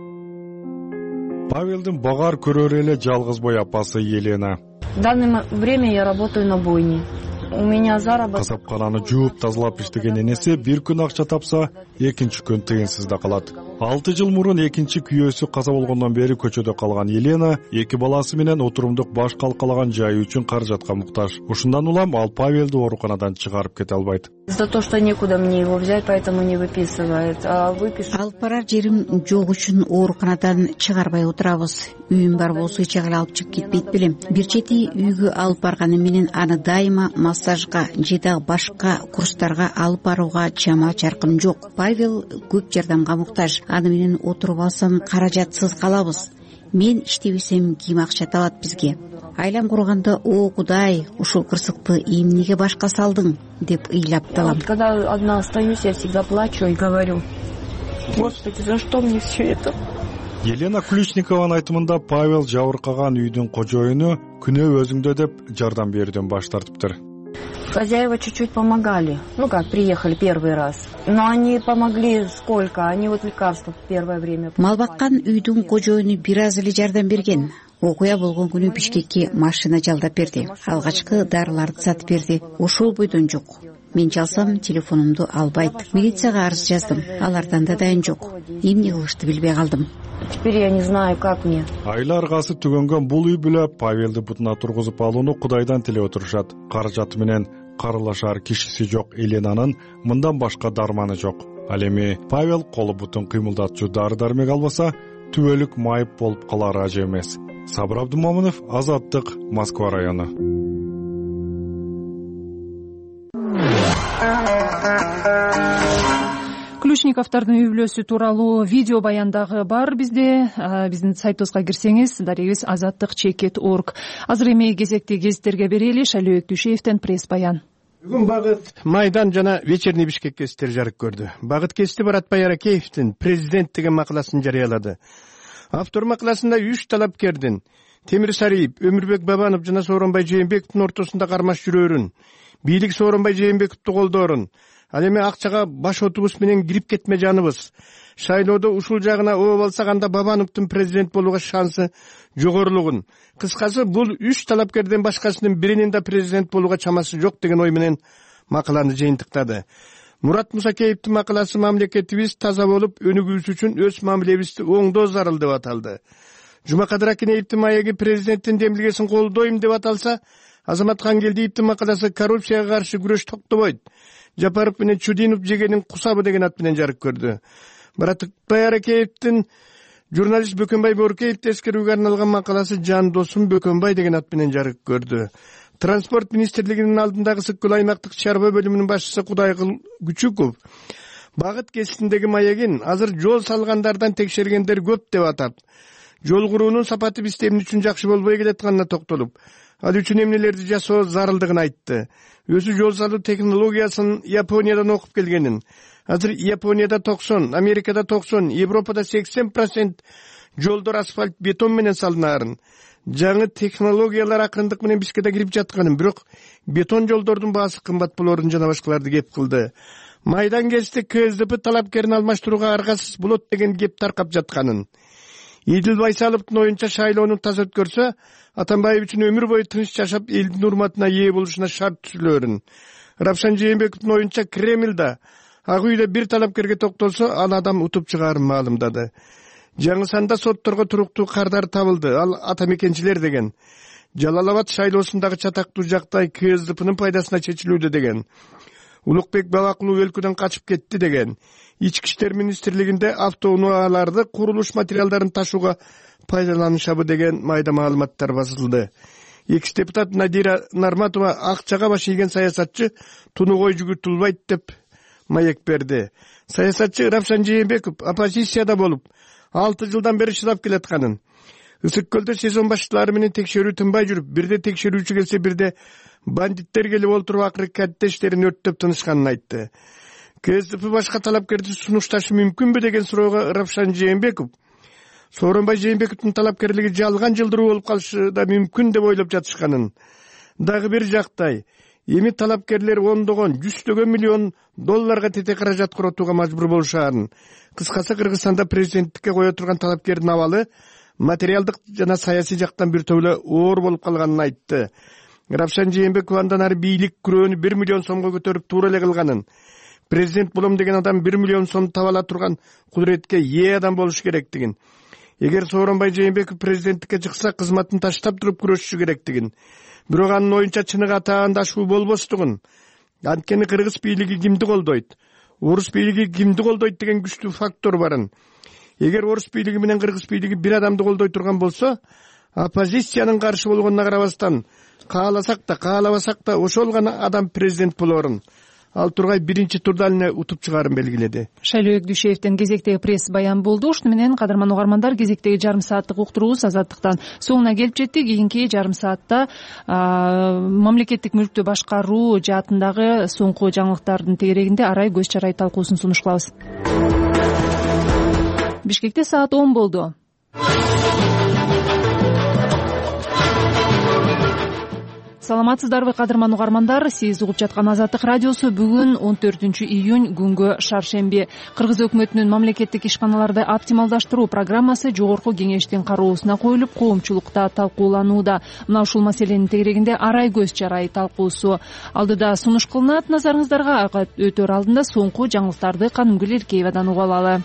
Павелдин багар көрөр эле жалгыз бой апасы Елена. В данное время я работаю на бойне. У меня заработок. Касапкананы жууп тазалап иштеген энеси бир күн акча тапса, экинчи күн тыйынсыз да калат. 6 жыл мурун экинчи күйөөсү каза болгондон бери көчөдө калган Елена 2 баласы менен отурумдук баш калкалаган жайы үчүн каражатка муктаж. Ушундан улам ал Павелди ооруканадан чыгарып кете албайт. За то, что некуда мне его взять, поэтому не выписывает. А выпишу. Алып барар жерим жок үчүн ооруканадан чыгарбай отурабыз. Үйүм бар болсо эч жагы алып чыгып кетпейт белем. Бир чети үйгө алып барганы менен аны дайыма массажга же дагы башка курстарга алып барууга чама чаркым жок. Павел көп жардамга муктаж. Аны менен отуруп алсам каражатсыз калабыз. Мен иштебесем ким акча табат бизге? Айлам курганда, о Кудай, ушул кырсыкты эмнеге башка салдың деп ыйлап талам. Когда одна остаюсь, я всегда плачу и говорю: Господи, за что мне все это? Елена Ключникованын айтымында Павел жабыркаган үйдүн кожоюну күнөө өзүңдө деп жардам берүүдөн баш тартыптыр. Хозяева чуть-чуть помогали. Приехали первый раз. Но они помогли сколько? Они лекарства в первое время. Мал баккан үйдүн кожоюну бир аз эле жардам берген. Окуя болгон күнү Бишкекке машина жалдап берди. Алгачкы дарыларды сатып берди. Ошол бойдон жок. Мен чалсам телефонумду албайт. Милицияга арыз жаздым. Алардан да дайын жок. Эмне кылышты билбей калдым. Теперь я не знаю, как мне. Айла аргасы түгөнгөн бул үй бүлө Павелди бутуна тургузуп алууну Кудайдан тилеп отурушат. Каражаты менен карылашар кишиси жок Еленанын мындан башка дарманы жок. Ал эми Павел колу бутун кыймылдатчу дары-дармек албаса, түбөлүк майып болуп калар ажы эмес. Сабыр Абдумомунов, Азаттык, Москва району. Ключниковдордун үй бүлөсү тууралуу видео баян дагы бар бизде. Биздин сайтыбызга кирсеңиз, дарегибиз azattik.org. Азыр эми кезекти гезиттерге берели. Шайлообек Дүйшеевден пресс баян. Бүгүн Багыт, Майдан жана Вечерний Бишкек гезиттери жарык көрдү. Багыт гезити Баратбай Аракеевдин президент деген макаласын жарыялады. Автор макаласында 3 талапкердин Темир Сариев, Өмүрбек Бабанов жана Сооронбай Жээнбековдун ортосунда кармаш жүрөөрүн, бийлик Сооронбай Жээнбековду колдоорун, ал эми акчага баш отубуз менен кирип кетме жаныбыз. Шайлоодо ушул жагына ооп алсак анда Бабановдун президент болууга шансы жогорулугун. Кыскасы, бул 3 талапкерден башкасынын биринин да президент болууга чамасы жок деген ой менен макаланы жыйынтыктады. Мурат Мусакеевдин макаласы мамлекетибиз таза болуп өнүгүүсү үчүн өз мамилебизди оңдоо зарыл деп аталды. Жумакадыр Акинеевдин маеги президенттин демилгесин колдойм деп аталса, Азамат Хангелдиевдин макаласы коррупцияга каршы күрөш токтобойт. Жапаров менен Чудинов жегенин кусабы деген ат менен жарык көрдү. Баратбай Аракеевдин журналист Бөкөнбай Боорукеевди эскерүүгө арналган макаласы Жан досум Бөкөнбай деген ат менен жарык көрдү. Транспорт министрлигинин алдындагы Сыккөл аймактык чарба бөлүмүнүн башчысы Кудайкыл Күчүков Багыт гезитиндеги маегин азыр жол салгандардан текшергендер көп деп атап, жол куруунун сапаты бизде эмне үчүн жакшы болбой келатканына токтолуп, ал үчүн эмнелерди жасоо зарылдыгын айтты. Өзү жол салуу технологиясын Япониядан окуп келгенин, азыр Японияда 90, Америкада 90, Европада 80% жолдор асфальт бетон менен салынаарын, жаңы технологиялар акырындык менен бизге да кирип жатканын, бирок бетон жолдордун баасы кымбат болоорун жана башкаларды кеп кылды. Майдан гезити КСДП талапкерин алмаштырууга аргасыз болот деген кеп таркап жатканын. Идил Байсаловдун оюнча шайлоону таза өткөрсө, Атамбаев үчүн өмүр бою тынч жашап элдин урматына ээ болушуна шарт түзүлөөрүн. Рапшан Жээнбековдун оюнча Кремльда ак үйдө бир талапкерге токтолсо, ал адам утуп чыгаарын маалымдады. Жаңы санда сотторго туруктуу кардар табылды, ал атамекенчилер деген. Жалал-Абад шайлоосундагы чатактуу жактай КСДПнын пайдасына чечилүүдө деген. Улукбек Бабакулов өлкөдөн качып кетти деген. Ички иштер министрлигинде автоунааларды курулуш материалдарын ташууга пайдаланышабы деген майда маалыматтар басылды. Экс депутат Надира Нарматова акчага баш ийген саясатчы тунугой жүгүртүлбайт деп маек берди. Саясатчы Рапшан Жээнбеков оппозицияда болуп 6 жылдан бери чыдап келатканын, Ысык көлдө сезон башчылары менен текшерүү тынбай жүрүп, бирде текшерүүчү келсе, бирде бандиттер келип олтуруп акыры катта иштерин өрттөп тынышканын айтты. КСДП башка талапкерди сунушташы мүмкүнбү деген суроого Рапшан Жээнбеков Сооронбай Жээнбековдун талапкерлиги жалган жылдыруу болуп калышы да мүмкүн деп ойлоп жатышканын. Дагы бир жактай, эми талапкерлер ондогон, жүздөгөн миллион долларга тете каражат коротууга мажбур болушаарын. Кыскасы, Кыргызстанда президенттикке кое турган талапкердин абалы материалдык жана саясий жактан бир төбөлө оор болуп калганын айтты. Равшан Жээнбеков андан ары бийлик күрөөнү 1 миллион сомго көтөрүп туура эле кылганын, президент болом деген адам 1 миллион сом таба ала турган кудуретке ээ адам болуш керектигин, эгер Сооронбай Жээнбеков президенттикке чыкса кызматын таштап туруп күрөшүшү керектигин, бирок анын оюнча чыныгы атаандашуу болбостугун, анткени кыргыз бийлиги кимди колдойт, орус бийлиги кимди колдойт деген күчтүү фактор барын. Эгер орус бийлиги менен кыргыз бийлиги бир адамды колдой турган болсо, оппозициянын каршы болгонуна карабастан кааласак да каалабасак да ошол гана адам президент болорун ал тургай биринчи турда эле утуп чыгаарын белгиледи. Шайлообек Дүйшеевдин кезектеги пресс баян болду. Ушуну менен кадырман угармандар, кезектеги жарым сааттык уктуруубуз Азаттыктан соңуна келип жетти. Кийинки жарым саатта мамлекеттик мүлктү башкаруу жаатындагы соңку жаңылыктардын тегерегинде арай көз чарай талкуусун сунуш кылабыз. Бишкекте саат 10 болду. Саламатсыздарбы кадырман угармандар, сиз угуп жаткан Азаттык радиосу. Бүгүн 14-июнь күнгө шаршемби. Кыргыз өкмөтүнүн мамлекеттик ишканаларды оптималдаштыруу программасы жогорку кеңештин кароосуна коюлуп, коомчулукта талкууланууда. Мына ушул маселенин тегерегинде арай көз чарай талкуусу алдыда сунуш кылынат. Назарыңыздарга ага өтөр алдында соңку жаңылыктарды Канымгүл Эркеевадан угуп алалы.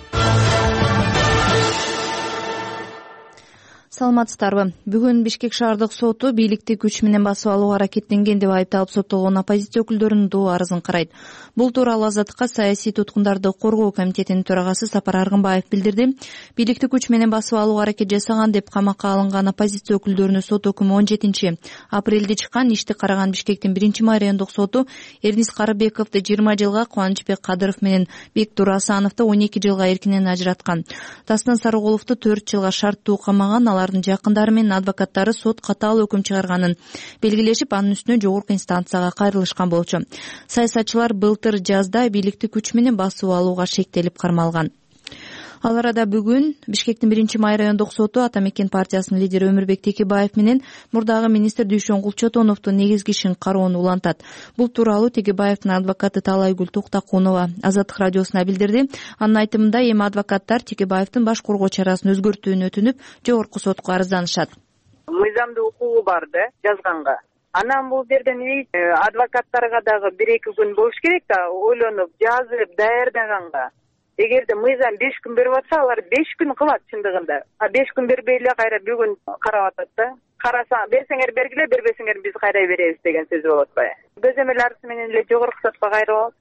Саламатсыздарбы. Бүгүн Бишкек шаардык соту бийликти күч менен басып алууга аракеттенген деп айыпталып соттолгон оппозиция өкүлдөрүнүн доо арызын карайт. Бул тууралуу Азаттыкка саясий туткундарды коргоо комитетинин төрагасы Сапар Аргынбаев билдирди. Бийликти күч менен басып алууга аракет жасаган деп камакка алынган оппозиция өкүлдөрүнүн сот өкүмү 17-апрелде чыккан. Ишти караган Бишкектин 1-май райондук соту Эрнис Карыбековду 20 жылга, Кубанычбек Кадыров менен Бектур Асановду 12 жылга эркинен ажыраткан. Дастан Сарыголовду 4 жылга шарттуу камаган. Алардын жакындары менен адвокаттары сот катаал өкүм чыгарганын белгилешип, анын үстүнө жогорку инстанцияга кайрылышкан болчу. Саясатчылар былтыр жазда бийликти күч менен басып алууга шектелип кармалган. Ал арада бүгүн Бишкектин 1-май райондук соту Ата Мекен партиясынын лидери Өмүрбек Текебаев менен мурдагы министр Дүйшөнгул Чотоновдун негизги ишин кароону улантат. Бул тууралуу Текебаевдин адвокаты Таалайгүл Токтакунова Азаттык радиосуна билдирди. Анын айтымында эми адвокаттар Текебаевдин баш коргоо чарасын өзгөртүүнү өтүнүп, жогорку сотко арызданышат. Мыйзамдуу укугу бар да жазганга. Анан бул жерден адвокаттарга дагы 1-2 күн болуш керек да, ойлонуп, жазып, даярдаганга. Эгерде мыйзам 5 күн берип атса, алар 5 күн кылат чындыгында. 5 күн бербей эле кайра бүгүн карап атат да. Караса, берсеңер бергиле, бербесеңер биз кайра беребиз деген сөз болот атпайбы? Көзөмөл арызы менен эле жогорку сотко кайрылабыз.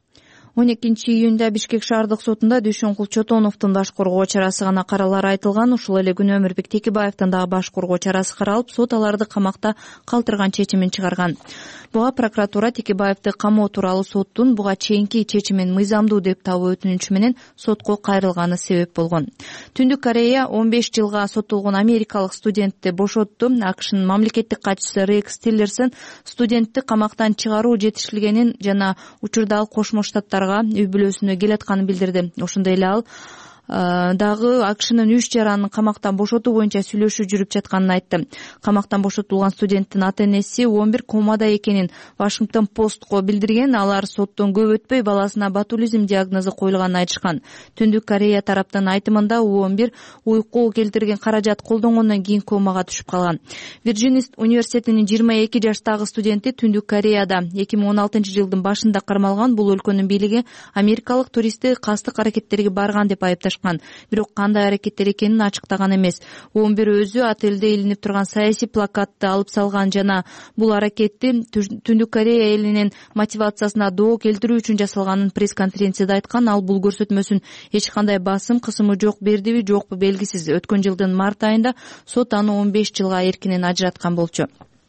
12-июнда Бишкек шаардык сотунда Дүйшөнгул Чотоновдун баш коргоо чарасы гана каралары айтылган. Ушул эле күнү Өмүрбек Текебаевдин дагы баш коргоо чарасы каралып, сот аларды камакта калтырган чечимин чыгарган. Буга прокуратура Текебаевди камоо тууралуу соттун буга чейинки чечимин мыйзамдуу деп табуу өтүнүчү менен сотко кайрылганы себеп болгон. Түндүк Корея 15 жылга соттолгон америкалык студентти бошотту. АКШнын мамлекеттик катчысы Рекс Тиллерсон студентти камактан чыгаруу жетишилгенин жана учурда ал Кошмо Штаттарга үй бүлөсүнө келатканын билдирди. Ошондой эле ал дагы АКШнын 3 жаранын камактан бошотуу боюнча сүйлөшүү жүрүп жатканын айтты. Камактан бошотулган студенттин ата-энеси 11 комада экенин Вашингтон Постко билдирген. Алар соттон көп өтпөй баласына ботулизм диагнозу коюлганын айтышкан. Түндүк Корея тараптын айтымында 11 уйку келтирген каражат колдонгондон кийин комага түшүп калган. Вирджиния университетинин 22 жаштагы студенти Түндүк Кореяда 2016 жылдын башында кармалган. Бул өлкөнүн бийлиги америкалык туристти кастык аракеттерге барган деп айыпташкан. Бирок кандай аракеттер экенин ачыктаган эмес. 11 өзү отелде илинип турган саясий плакатты алып салган жана бул аракетти Түндүк Корея элинин мотивациясына доо келтирүү үчүн жасалганын пресс-конференцияда айткан. Ал бул көрсөтмөсүн эч кандай басым кысымы жок бердиби, жокпу белгисиз. Өткөн жылдын март айында сот аны 15 жылга эркинен ажыраткан болчу.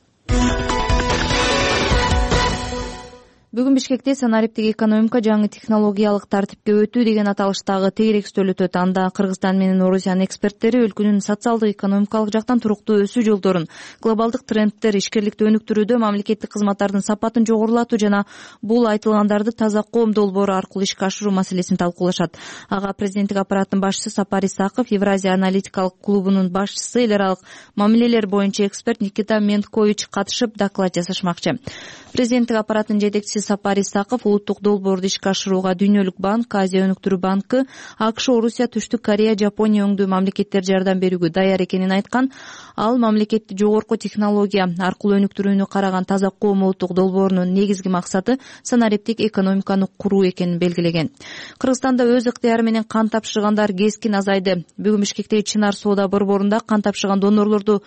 Бүгүн Бишкекте санариптик экономика жаңы технологиялык тартипке өтүү деген аталыштагы тегерек үстөл өтөт. Анда Кыргызстан менен Орусиянын эксперттери өлкөнүн социалдык экономикалык жактан туруктуу өсүү жолдорун, глобалдык трендтер, ишкерликти өнүктүрүүдө мамлекеттик кызматтардын сапатын жогорулатуу жана бул айтылгандарды таза коом долбоору аркылуу ишке ашыруу маселесин талкуулашат. Ага президенттик аппараттын башчысы Сапар Исаков, Евразия аналитикалык клубунун башчысы, эл аралык мамилелер боюнча эксперт Никита Менткович катышып доклад жасашмакчы. Президенттик аппараттын жетекчиси Сапар Исаков улуттук долбоорду ишке ашырууга Дүйнөлүк банк, Азия өнүктүрүү банкы, АКШ, Орусия, Түштүк Корея, Жапония өңдүү мамлекеттер жардам берүүгө даяр экенин айткан. Ал мамлекетти жогорку технология аркылуу өнүктүрүүнү караган таза коом улуттук долбоорунун негизги максаты санариптик экономиканы куруу экенин белгилеген. Кыргызстанда өз ыктыяры менен кан тапшыргандар кескин азайды. Бүгүн Бишкектеги Чынар соода борборунда кан тапшырган донорлорду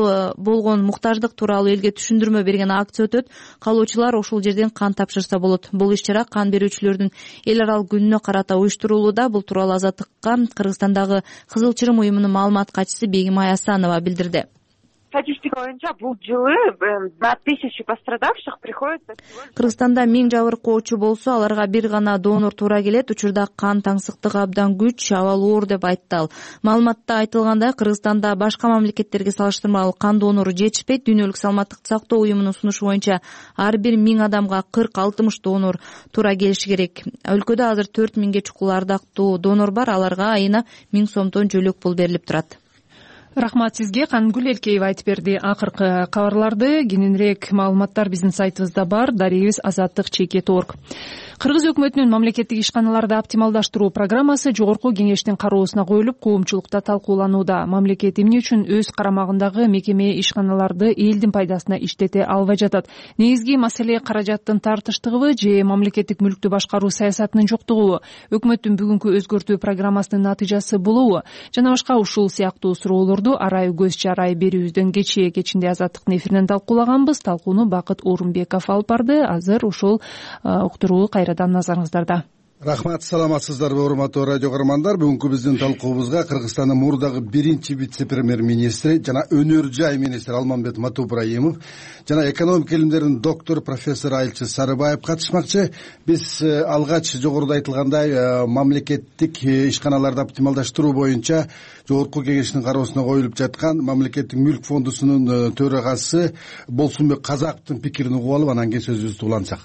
болгон муктаждык тууралуу элге түшүндүрмө берген акция өтөт. Калоочулар ошол жерден кан тапшырса болот. Бул иш-чара кан берүүчүлөрдүн эл аралык күнүнө карата уюштурулууда. Бул тууралуу Азаттыкка Кыргызстандагы Кызыл Чырым уюмунун маалымат катчысы Бегимай Асанова билдирди. Статистика боюнча бул жылы на 1000 пострадавших приходится. Кыргызстанда 1000 жабыркоочу болсо, аларга бир гана донор туура келет. Учурда кан таңсыктыгы абдан күч, абал оор деп айтты ал. Маалыматта айтылгандай, Кыргызстанда башка мамлекеттерге салыштырмалуу кан донору жетишпейт. Дүйнөлүк саламаттыкты сактоо уюмунун сунушу боюнча ар бир 1000 адамга 40-60 донор туура келиши керек. Өлкөдө азыр 4000ге чукул ардактуу донор бар. Аларга айына 1000 сомдон жөлөк пул берилип турат. Рахмат сизге. Канымгүл Элкеева айтып берди. Акыркы кабарларды кененирээк маалыматтар биздин сайтыбызда бар. Дарегибиз azattik.org. Кыргыз өкмөтүнүн мамлекеттик ишканаларды оптималдаштыруу программасы жогорку кеңештин кароосуна коюлуп, коомчулукта талкууланууда. Мамлекет эмне үчүн өз карамагындагы мекеме ишканаларды элдин пайдасына иштете албай жатат? Негизги маселе каражаттын тартыштыгыбы же мамлекеттик мүлктү башкаруу саясатынын жоктугубу? Өкмөттүн бүгүнкү өзгөртүү программасынын натыйжасы болобу? Жана башка ушул сыяктуу суроолорду арай көз чарай берүүбүздөн кечинде Азаттыктын эфиринен талкуулаганбыз. Талкууну Бакыт Орунбеков алып барды. Азыр ушул уктуруу кайрадан назарыңыздарда. Рахмат, саламатсыздарбы урматтуу радио көрөрмандар. Бүгүнкү биздин талкуубузга Кыргызстандын мурдагы биринчи вице-премьер-министри жана өнөр жай министри Алмамбет Матубраимов жана экономика илимдеринин доктору профессор Айылчы Сарыбаев катышмакчы. Биз алгач жогоруда айтылгандай мамлекеттик ишканаларды оптималдаштыруу боюнча жогорку кеңештин кароосуна коюлуп жаткан мамлекеттик мүлк фондусунун төрагасы Болсунбек Казаковдун пикирин угуп алып, анан кийин сөзүбүздү улантсак.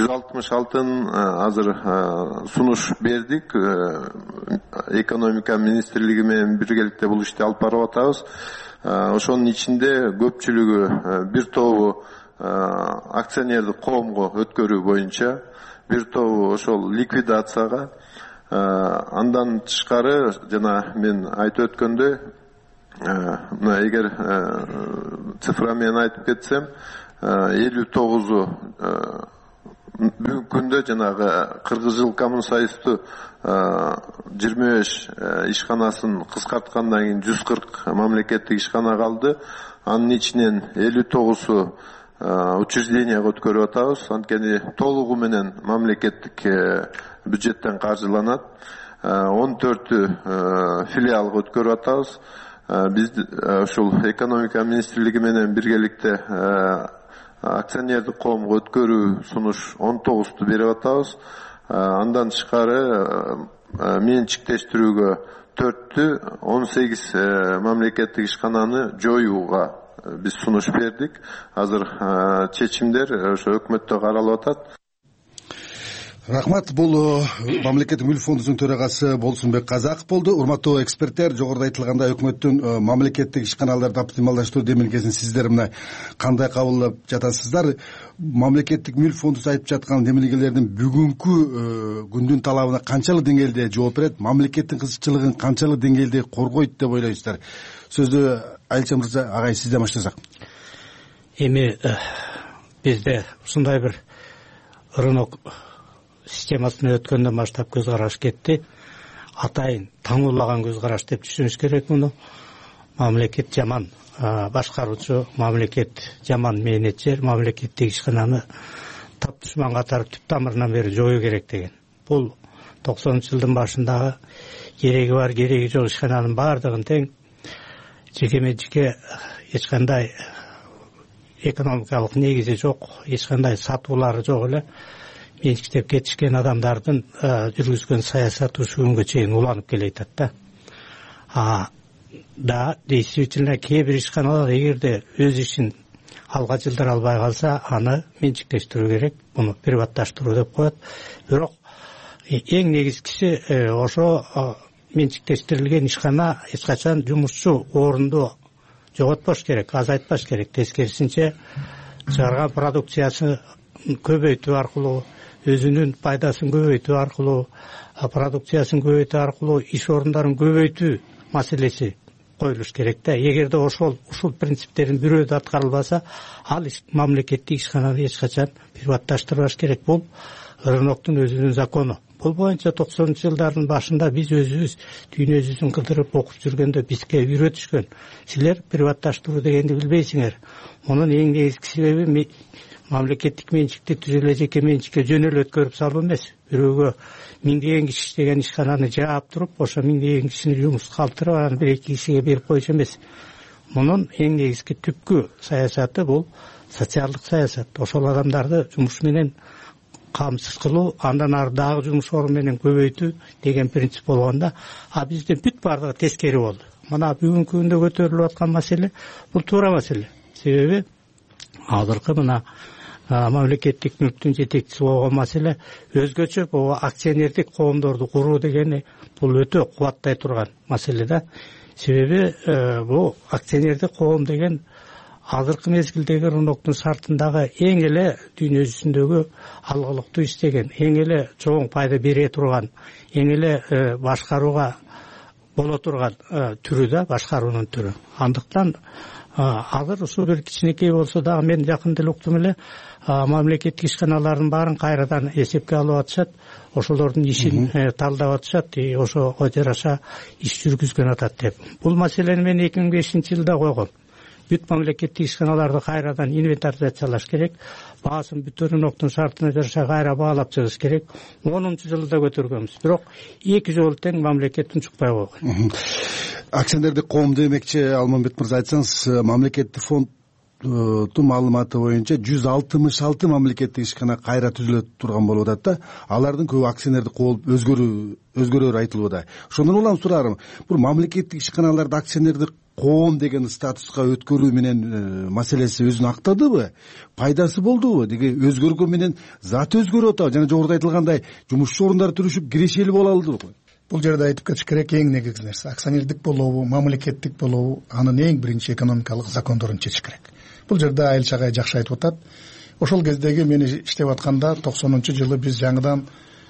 166 азыр сунуш бердик. Экономика министрлиги менен биргеликте бул ишти алып барып атабыз. Ошонун ичинде көпчүлүгү бир тобу акционердик коомго өткөрүү боюнча, бир тобу ошол ликвидацияга, андан тышкары жана мен айтып өткөндөй, мына эгер цифра менен айтып кетсем, 59 бүгүнкү күндө жанагы Кыргызжилкоммунсоюздун 25 ишканасын кыскарткандан кийин 140 мамлекеттик ишкана калды. Анын ичинен 59-у учрежденияга өткөрүп атабыз. Анткени толугу менен мамлекеттик бюджеттен каржыланат. 14 филиалга өткөрүп атабыз. Биз ушул экономика министрлиги менен биргеликте акционердик коомго өткөрүү сунуш 19-ту берип атабыз. Андан тышкары менчиктештирүүгө 4-тү 18 мамлекеттик ишкананы жоюуга биз сунуш бердик. Азыр чечимдер ошо өкмөттө каралып атат. Рахмат. Бул мамлекеттик мүлк фондусунун төрагасы Болсунбек Казаков болду. Урматтуу эксперттер, жогоруда айтылгандай өкмөттүн мамлекеттик ишканаларды оптималдаштыруу демилгесин сиздер мына кандай кабылдап жатасыздар? Мамлекеттик мүлк фондусу айтып жаткан демилгелердин бүгүнкү күндүн талабына канчалык деңгээлде жооп берет? Мамлекеттин кызыкчылыгын канчалык деңгээлде коргойт деп ойлойсуздар? Сөздү Айылчы мырза, агай сизден баштасак. Эми бизде ушундай бир рынок системасына өткөндөн баштап көз караш кетти. Атайын таңуулаган көз караш деп түшүнүш керек муну. Мамлекет жаман башкаруучу, мамлекет жаман менеджер, мамлекеттик ишкананы тап душман катары түп тамырынан бери жою керек деген. Бул 90-жылдын башындагы кереги бар, кереги жок ишкананын баардыгын тең жеке-менчикке эч кандай экономикалык негизи жок, эч кандай сатуулары жок эле менчиктеп кетишкен адамдардын жүргүзгөн саясаты ушу күнгө чейин уланып келе жатат да. Да, действительно кээ бир ишканалар эгерде өз ишин алга жылдыра албай калса, аны менчиктештирүү керек, муну приватташтыруу деп коет. Бирок эң негизгиси ошо менчиктештирилген ишкана эч качан жумушчу орунду жоготпош керек, азайтпаш керек. Тескерисинче чыгарган продукциясы көбөйтүү аркылуу, өзүнүн пайдасын көбөйтүү аркылуу, продукциясын көбөйтүү аркылуу иш орундарын көбөйтүү маселеси коюлуш керек да. Эгерде ушул принциптердин бирөө да аткарылбаса, ал мамлекеттик ишкананы эч качан приватташтырбаш керек. Бул рыноктун өзүнүн закону. Бул боюнча 90-жылдардын башында биз өзүбүз дүйнө жүзүн кыдырып окуп жүргөндө бизге үйрөтүшкөн. Силер приватташтыруу дегенди билбейсиңер. Мунун эң негизги себеби мамлекеттик менчикти түз эле жеке менчикке жөн эле өткөрүп салуу эмес. Бирөөгө миңдеген киши иштеген ишкананы жаап туруп, ошо миңдеген кишини жумуска калтырып, анан бир эки кишиге берип коюш эмес. Мунун эң негизги түпкү саясаты бул социалдык саясат. Ошол адамдарды жумуш менен камсыз кылуу, андан ары дагы жумуш орун менен көбөйтүү деген принцип болгондо, а бизде бүт бардыгы тескери болду. Мына бүгүнкү күндө көтөрүлүп аткан маселе бул туура маселе. Себеби азыркы мына мамлекеттик мүлктүн жетекчиси болгон маселе өзгөчө бул акционердик коомдорду куруу дегени бул өтө кубаттай турган маселе да. Себеби бул акционердик коом деген азыркы мезгилдеги рыноктун шартындагы эң эле дүйнө жүзүндөгү алгылыктуу иштеген, эң эле чоң пайда бере турган, эң эле башкарууга боло турган түрү да, башкаруунун түрү. Андыктан азыр ушул бир кичинекей болсо дагы мен жакында эле уктум эле, мамлекеттик ишканалардын баарын кайрадан эсепке алып атышат, ошолордун ишин талдап атышат, ошого жараша иш жүргүзгөн атат деп. Бул маселени мен 2005-жылда койгом. Бүт мамлекеттик ишканаларды кайрадан инвентаризациялаш керек, баасын бүт рыноктун шартына жараша кайра баалап чыгыш керек. 10-жылда көтөргөнбүз. Бирок 2 жолу тең мамлекет унчукпай койгон. Акционердик коом демекчи, Алмамбет мырза, айтсаңыз, мамлекеттик фонддун маалыматы боюнча 166 мамлекеттик ишкана кайра түзүлө турган болуп атат да. Алардын көбү акционердик коом өзгөрөөрү айтылууда. Ошондон улам сурарым, бул мамлекеттик ишканаларды акционердик коом деген статуска өткөрүү менен маселеси өзүн актадыбы? Пайдасы болдубу? Деги өзгөргөн менен заты өзгөрүп атабы? Жана жогоруда айтылгандай, жумушчу орундары түзүшүп кирешели боло алдыбы? Бул жерде айтып кетиш керек, эң негизги нерсе акционердик болобу, мамлекеттик болобу, анын эң биринчи экономикалык закондорун чечиш керек. Бул жерде Айыл Чагай жакшы айтып атат. Ошол кездеги мен иштеп атканда 90-жылы биз жаңыдан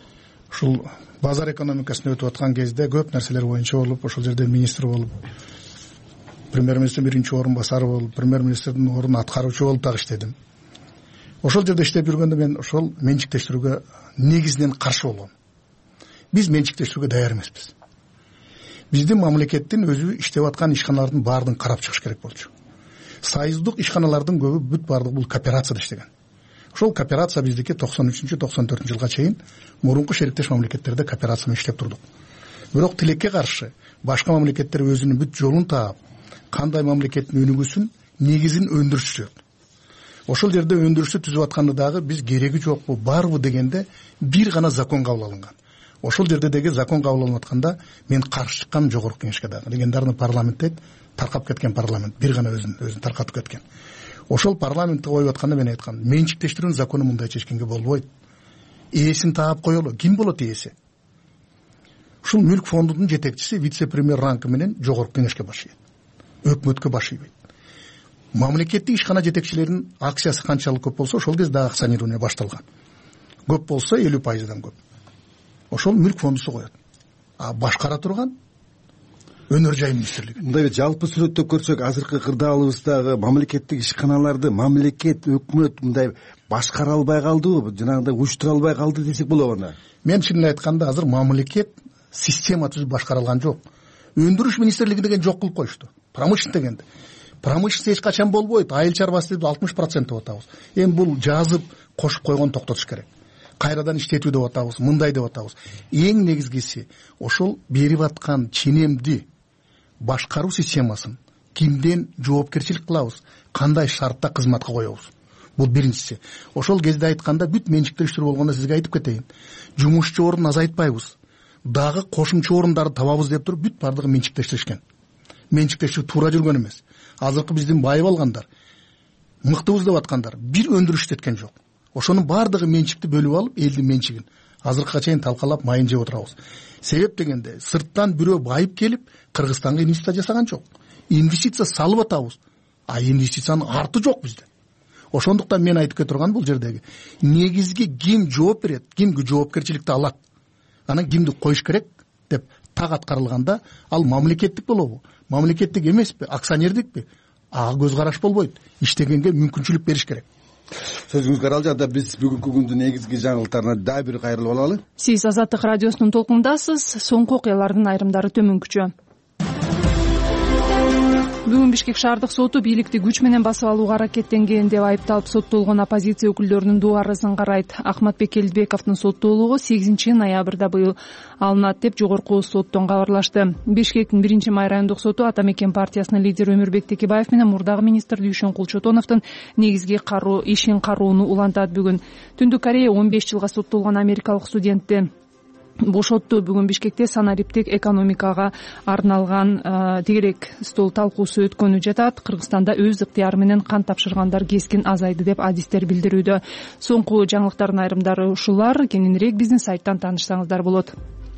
ушул базар экономикасына өтүп аткан кезде көп нерселер боюнча болуп, ошол жерде министр болуп, премьер-министрдин биринчи орун басары болуп, премьер-министрдин ордун аткаруучу болуп так иштедим. Ошол жерде иштеп жүргөндө мен ошол менчиктештирүүгө негизинен каршы болгом. Биз менчиктештирүүгө даяр эмеспиз. Биздин мамлекеттин өзү иштеп аткан ишканалардын баардыгын карап чыгыш керек болчу. Союздук ишканалардын көбү бүт баардыгы бул кооперацияда иштеген. Ошол кооперация биздики 93-94-жылга чейин мурунку шериктеш мамлекеттерде кооперация менен иштеп турдук. Бирок тилекке каршы башка мамлекеттер өзүнүн бүт жолун таап, кандай мамлекеттин өнүгүүсүн негизин өндүрүшүп. Ошол жерде өндүрүштү түзүп атканды дагы биз кереги жокпу, барбы дегенде бир гана закон кабыл алынган. Ошол жерде деги закон кабыл алынып атканда мен каршы чыккан жогорку кеңешке дагы. Легендарный парламентте таркап кеткен парламент, бир гана өзүн таркатып кеткен. Ошол парламентти коюп атканда мен айткам, менчиктештирүүнүн закону мындай чечкенге болбойт. Ээсин таап коелу. Ким болот ээси? Ушул мүлк фондунун жетекчиси вице-премьер рангы менен жогорку кеңешке башыйт. Өкмөткө башыйбайт. Мамлекеттик ишкана жетекчилеринин акциясы канчалык көп болсо, ошол кезде акционирование башталган. Көп болсо 50%дан көп. Ошол мүлк фондусу коет. А башкара турган өнөр жай министрлиги. Мындай жалпы сүрөттөп көрсөк, азыркы кырдаалыбыздагы мамлекеттик ишканаларды мамлекет, өкмөт мындай башкара албай калдыбы, жанагындай уюштура албай калды десек болобу анда? Мен чынын айтканда азыр мамлекет система түзүп башкара алган жок. Өндүрүш министрлиги деген жок кылып коюшту. Промышленность дегенди. Промышленность эч качан болбойт. Айыл чарбасы деп 60% деп атабыз. Эми бул жазып кошуп койгон токтотуш керек. Кайрадан иштетүү деп атабыз, мындай деп атабыз. Эң негизгиси ошол берип аткан ченемди башкаруу системасын кимден жоопкерчилик кылабыз, кандай шартта кызматка коебуз. Бул биринчиси. Ошол кезде айтканда бүт менчиктештирүү болгондо сизге айтып кетейин. Жумушчу орун азайтпайбыз. Дагы кошумча орундарды табабыз деп туруп бүт бардыгы менчиктештиришкен. Менчиктештирүү туура жүргөн эмес. Азыркы биздин байып алгандар, мыктыбыз деп аткандар бир өндүрүш иштеткен жок. Ошонун бардыгы менчикти бөлүп алып, элдин менчигин азыркыга чейин талкалап майын жеп отурабыз. Себеп дегенде сырттан бирөө байып келип Кыргызстанга инвестиция жасаган жок. Инвестиция салып атабыз, а инвестициянын арты жок бизде. Ошондуктан мен айтып кетирган бул жердеги негизги ким жооп берет, ким жоопкерчиликти алат, анан кимди коюш керек деп так аткарылганда ал мамлекеттик болобу, мамлекеттик эмеспи, акционердикпи, ага көз караш болбойт. Иштегенге мүмкүнчүлүк бериш керек. Сөзүңүзгө аралжаада биз бүгүнкү күндүн негизги жаңылыктарына дагы бир кайрылып алалы. Сиз Азаттык радиосунун толкундасыз. Соңку окуялардын айрымдары төмөнкүчө. Бүгүн Бишкек шаардык соту бийликти күч менен басып алууга аракеттенген деп айыпталып соттолгон оппозиция өкүлдөрүнүн доо арызын карайт. Ахматбек Келдибековдун соттолугу 8 ноябрда быйыл алынат деп жогорку соттон кабарлашты. Бишкектин 1-май райондук соту Ата Мекен партиясынын лидери Өмүрбек Текебаев менен мурдагы министр Дүйшөн Кулчотоновдун негизги ишин кароону улантат. Бүгүн Түндүк Корея 15 жылга соттолгон америкалык студентти бошотту. Бүгүн Бишкекте санариптик экономикага арналган тегерек стол талкуусу өткөнү жатат. Кыргызстанда өз ыктыяры менен кан тапшыргандар кескин азайды деп адистер билдирүүдө. Соңку жаңылыктардын айрымдары ушулар. Кененирээк биздин сайттан таанышсаңыздар болот.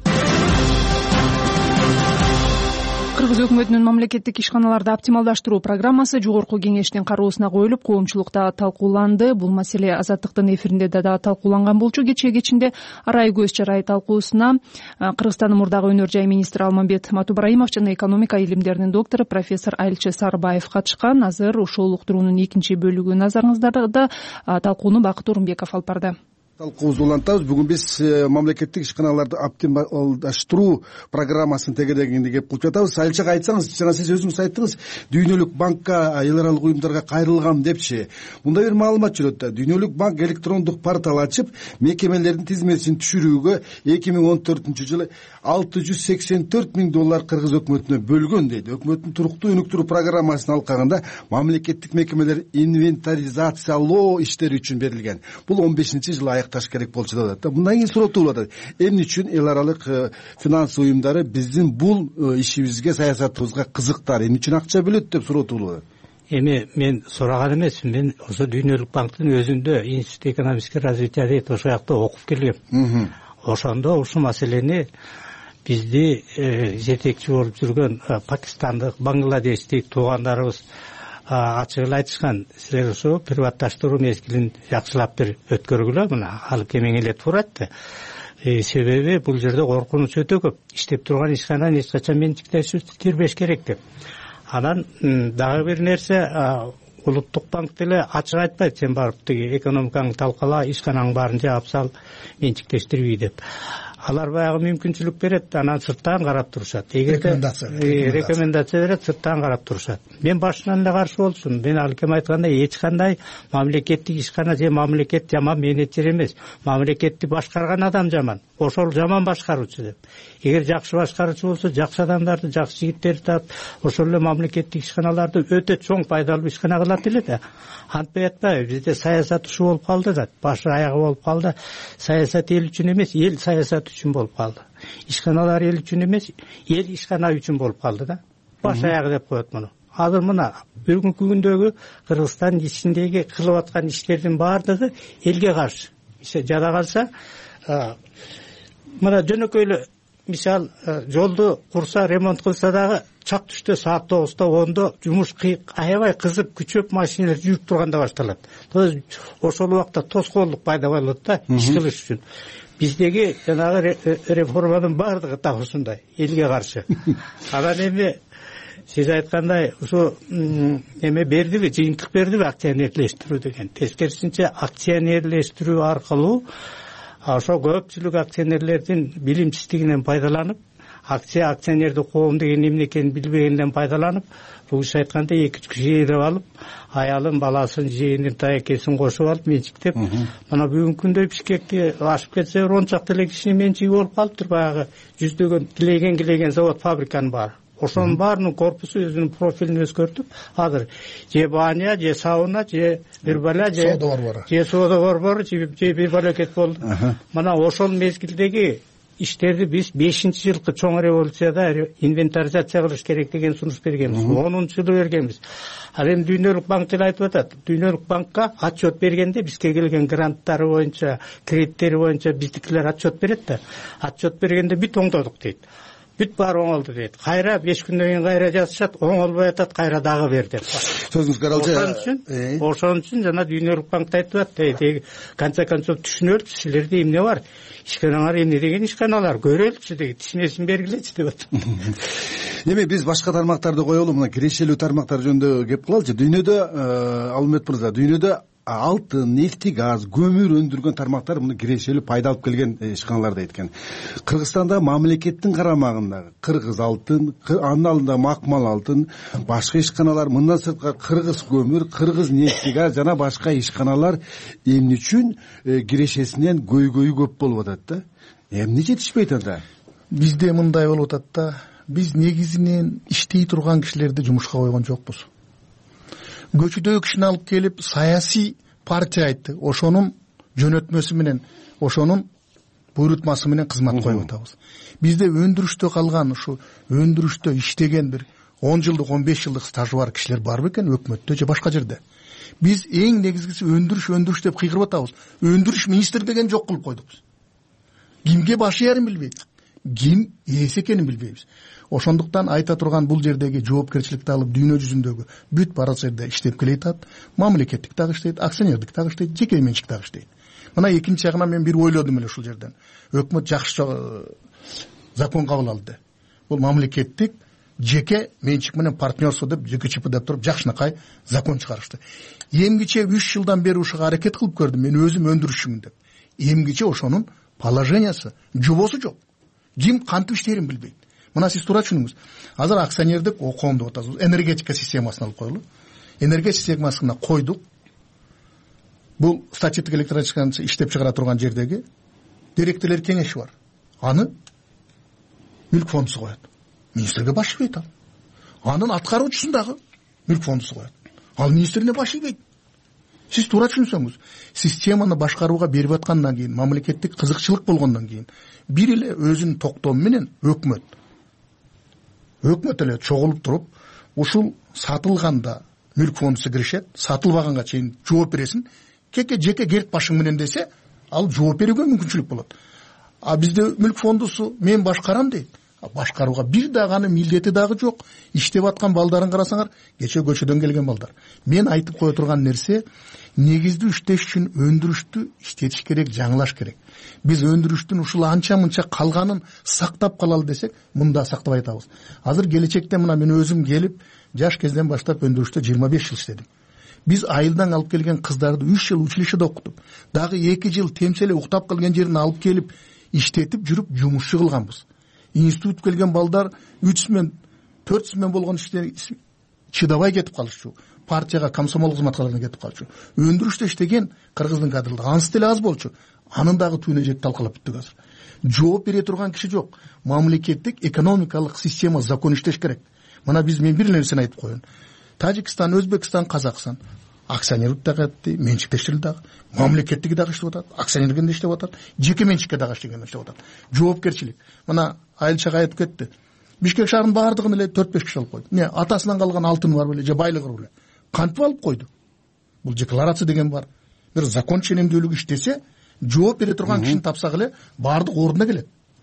Кыргыз өкмөтүнүн мамлекеттик ишканаларды оптималдаштыруу программасы жогорку кеңештин кароосуна коюлуп, коомчулукта талкууланды. Бул маселе Азаттыктын эфиринде да талкууланган болчу. Кечинде арай көз чарай талкуусуна Кыргызстандын мурдагы өнөр жай министри Алмамбет Матубраимов жана экономика илимдеринин доктору профессор Айлчы Сарыбаев катышкан. Азыр ушул уктуруунун экинчи бөлүгү назарыңыздарда. Талкууну Бакыт Орунбеков алып барды. Талкуубузду улантабыз. Бүгүн биз мамлекеттик ишканаларды оптималдаштыруу программасынын тегерегинде кеп кылып жатабыз. Айылчага айтсаңыз, жана сиз өзүңүз айттыңыз, Дүйнөлүк банкка, эл аралык уюмдарга кайрылгам депчи. Мындай бир маалымат жүрөт да. Дүйнөлүк банк электрондук портал ачып, мекемелердин тизмесин түшүрүүгө 2014-жылы $684,000 Кыргыз өкмөтүнө бөлгөн дейт. Өкмөттүн туруктуу өнүктүрүү программасынын алкагында мамлекеттик мекемелер инвентаризациялоо иштери үчүн берилген. Бул 15-жылы аякташ керек болчу деп атат. Мындан кийин сурооттуулуп атат. Эмне үчүн эл аралык финанс уюмдары биздин бул ишибизге, саясатыбызга кызыктар, эмне үчүн акча бөлөт деп сурооттуулуп атат. Эми мен сураган эмесмин. Мен ошо Дүйнөлүк банктын өзүндө Институт экономического развития дейт, ошол жакта окуп келгем. Ошондо ушул маселени бизди жетекчи болуп жүргөн пакистандык, бангладештик туугандарыбыз ачык эле айтышкан. Силер ошо приватташтыруу мезгилин жакшылап бир өткөргүлө, мына алып кемең эле турат. Себеби бул жерде коркунуч өтө көп. Иштеп турган ишкананы эч качан менчикте кирбеш керек деп. Анан дагы бир нерсе, улуттук банк деле ачык айтпайт, сен барып тиги экономикаңды талкала, ишканаңдын баарын жаап сал, менчиктештирбей деп. Алар баягы мүмкүнчүлүк берет, анан сырттан карап турушат. Эгерде рекомендация берет, сырттан карап турушат. Мен башынан эле каршы болчумун. Мен ал кем айткандай эч кандай мамлекеттик ишкана же мамлекет жаман менеджер эмес. Мамлекетти башкарган адам жаман. Ошол жаман башкаруучу деп. Эгер жакшы башкаруучу болсо, жакшы адамдарды, жакшы жигиттерди таап, ошол эле мамлекеттик ишканаларды өтө чоң пайдалуу ишкана кылат эле да. Антпай атпайбы? Бизде саясат ушу болуп калды да. Башы аягы болуп калды. Саясат эл үчүн эмес, эл саясат үчүн болуп калды. Ишканалар эл үчүн эмес, эл ишкана үчүн болуп калды да. Баш аягы деп коет муну. Азыр мына бүгүнкү күндөгү Кыргызстандын ичиндеги кылып аткан иштердин баардыгы элге каршы. Жада калса, мына жөнөкөй мисал жолду курса, ремонт кылса дагы чак түштө саат 9-то 10-до жумуш аябай кызып, күчөп машиналар жүрүп турганда башталат. Ошол убакта тоскоолдук пайда болот да, иш кылыш үчүн. Биздеги жанагы реформанын баардыгы так ушундай, элге каршы. Анан эми сиз айткандай ушу эме бердиби, жыйынтык бердиби акционерлештирүү деген. Тескерисинче акционерлештирүү аркылуу ошо көпчүлүк акционерлердин билимсиздигинен пайдаланып, акционердик коом деген эмне экенин билбегенден пайдаланып, русча айтканда 2-3 киши ээлеп алып, аялын, баласын, жээнин, таекесин кошуп алып менчиктеп, мына бүгүнкү күндө Бишкекке ашып кетсе, 10 чакты эле кишинин менчиги болуп калыптыр, баягы жүздөгөн килеген завод, фабриканын баары. Ошонун баарынын корпусу өзүнүн профилин өзгөртүп, азыр же баня, же сауна, же бир бала, же соода борбору, же бир балекет болду. Мына ошол мезгилдеги иштерди биз 5-жылкы чоң революцияда инвентаризация кылыш керек деген сунуш бергенбиз. 10-жылы бергенбиз. Ал эми Дүйнөлүк банк деле айтып атат. Дүйнөлүк банкка отчет бергенде бизге келген гранттары боюнча, кредиттери боюнча биздикилер отчет берет да. Отчет бергенде бүт оңдодук дейт. бүт баары оңолду дейт, кайра 5 күндөн кийин кайра жазышат, оңолбой атат, кайра дагы бер деп. Сөзүңүз каралчы. Ошон үчүн жана Дүйнөлүк банк айтып атты, конца концов түшүнөлүчү, силерде эмне бар? Ишканалар эмне деген ишканалар, көрөлүчү деген, тишинесин бергилечи деп атат. Эми биз башка тармактарды коелу, мына кирешелүү тармактар жөнүндө кеп кылалычы. Дүйнөдө, Алмет мырза, дүйнөдө алтын, нефти, газ, көмүр өндүргөн тармактар муну кирешелүү пайда алып келген ишканалар дейт экен. Кыргызстанда мамлекеттин карамагындагы кыргыз алтын, анын алдында макмал алтын, башка ишканалар, мындан сырткары кыргыз көмүр, кыргыз нефти, газ жана башка ишканалар эмне үчүн кирешесинен көйгөйү көп болуп атат да? Эмне жетишпейт анда? Бизде мындай болуп атат да. Биз негизинен иштей турган кишилерди жумушка койгон жокпуз. Көчүдөгү кишини алып келип саясий партия айтты, ошонун жөнөтмөсү менен, ошонун буйрутмасы менен кызмат коюп атабыз. Бизде өндүрүштө калган, ушу өндүрүштө иштеген бир 10 жылдык, 15 жылдык стажы бар кишилер барбы экен өкмөттө же башка жерде? Биз эң негизгиси өндүрүш деп кыйгырып атабыз. Өндүрүш министр деген жок кылып койдук биз. Кимге баш ыярын билбейт, ким ээси экенин билбейбиз. Ошондуктан айта турган бул жердеги жоопкерчиликти алып дүйнө жүзүндөгү бүт бара жерде иштеп келатат. Мамлекеттик дагы иштейт, акционердик дагы иштейт, жеке менчик дагы иштейт. Мына экинчи жагынан мен бир ойлодум эле ушул жерден. Өкмөт жакшы закон кабыл алды. Бул мамлекеттик жеке менчик менен партнерство деп ЖКЧП деп туруп жакшынакай закон чыгарышты. Эмгиче 3 жылдан бери ушуга аракет кылып көрдүм, мен өзүм өндүрүшчүмүн деп. Эмгиче ошонун положениясы, жобосу жок. Ким кантип иштээрин билбейт. Мына сиз туура түшүнүңүз. Азыр акционердик коом деп атабыз. Энергетика системасын алып коелу. Энергетика системасына койдук. Бул статистика электроникасы иштеп чыгара турган жердеги директорлор кеңеши бар. Аны мүлк фондусу коет. Министрге баш ийбейт ал. Анын аткаруучусун дагы мүлк фондусу коет. Ал министрине баш ийбейт. Сиз туура түшүнсөңүз, системаны башкарууга берип аткандан кийин, мамлекеттик кызыкчылык болгондон кийин, бир эле өзүнүн токтому менен өкмөт эле чогулуп туруп, ушул сатылганда мүлк фондусу киришет, сатылбаганга чейин жооп бересиң, жеке келип башың менен десе, ал жооп берүүгө мүмкүнчүлүк болот. А бизде мүлк фондусу мен башкарам дейт. Башкарууга бир дагы анын милдети дагы жок. Иштеп аткан балдарын карасаңар, кече көчөдөн келген балдар. Мен айтып кое турган нерсе, негиздүү иштеш үчүн өндүрүштү иштетиш керек, жаңылаш керек. Биз өндүрүштүн ушул анча-мынча калганын сактап калалы десек, мында сактабай атабыз. Азыр келечекте мына мен өзүм келип, жаш кезден баштап өндүрүштө 25 жыл иштедим. Биз айылдан алып келген кыздарды 3 жыл училищеде окутуп, дагы 2 жыл темселе уктап калган жерине алып келип, иштетип жүрүп жумушчу кылганбыз. Институт келген балдар 300 мен 400 мен болгон иштер чыдабай кетип калышчу. Партияга, комсомол кызматкерлерине кетип калчу. Өндүрүштө иштеген кыргыздын кадрлары ансы деле аз болчу. Анын дагы түүнө жетип талкалап бүттүк азыр. Жооп бере турган киши жок. Мамлекеттик экономикалык система, закон иштеш керек. Мына биз мен бир нерсени айтып коеюн. Тажикстан, Өзбекстан, Казакстан акционерлик дагы, менчиктешчилик дагы, мамлекеттиги дагы иштеп атат, акционерлигинде иштеп атат, жеке менчикке дагы иштеп атат. Жоопкерчилик. Мына айылчага айтып кетти. Бишкек шаарынын баардыгын эле 4-5 киши алып койду. Не, атасынан калган алтыны бар беле, же байлыгы бар беле. Кантип алып койду? Бул декларация деген бар. Бир закон ченемдүүлүгү иштесе, жооп бере турган кишини тапсак эле баардык ордуна келет.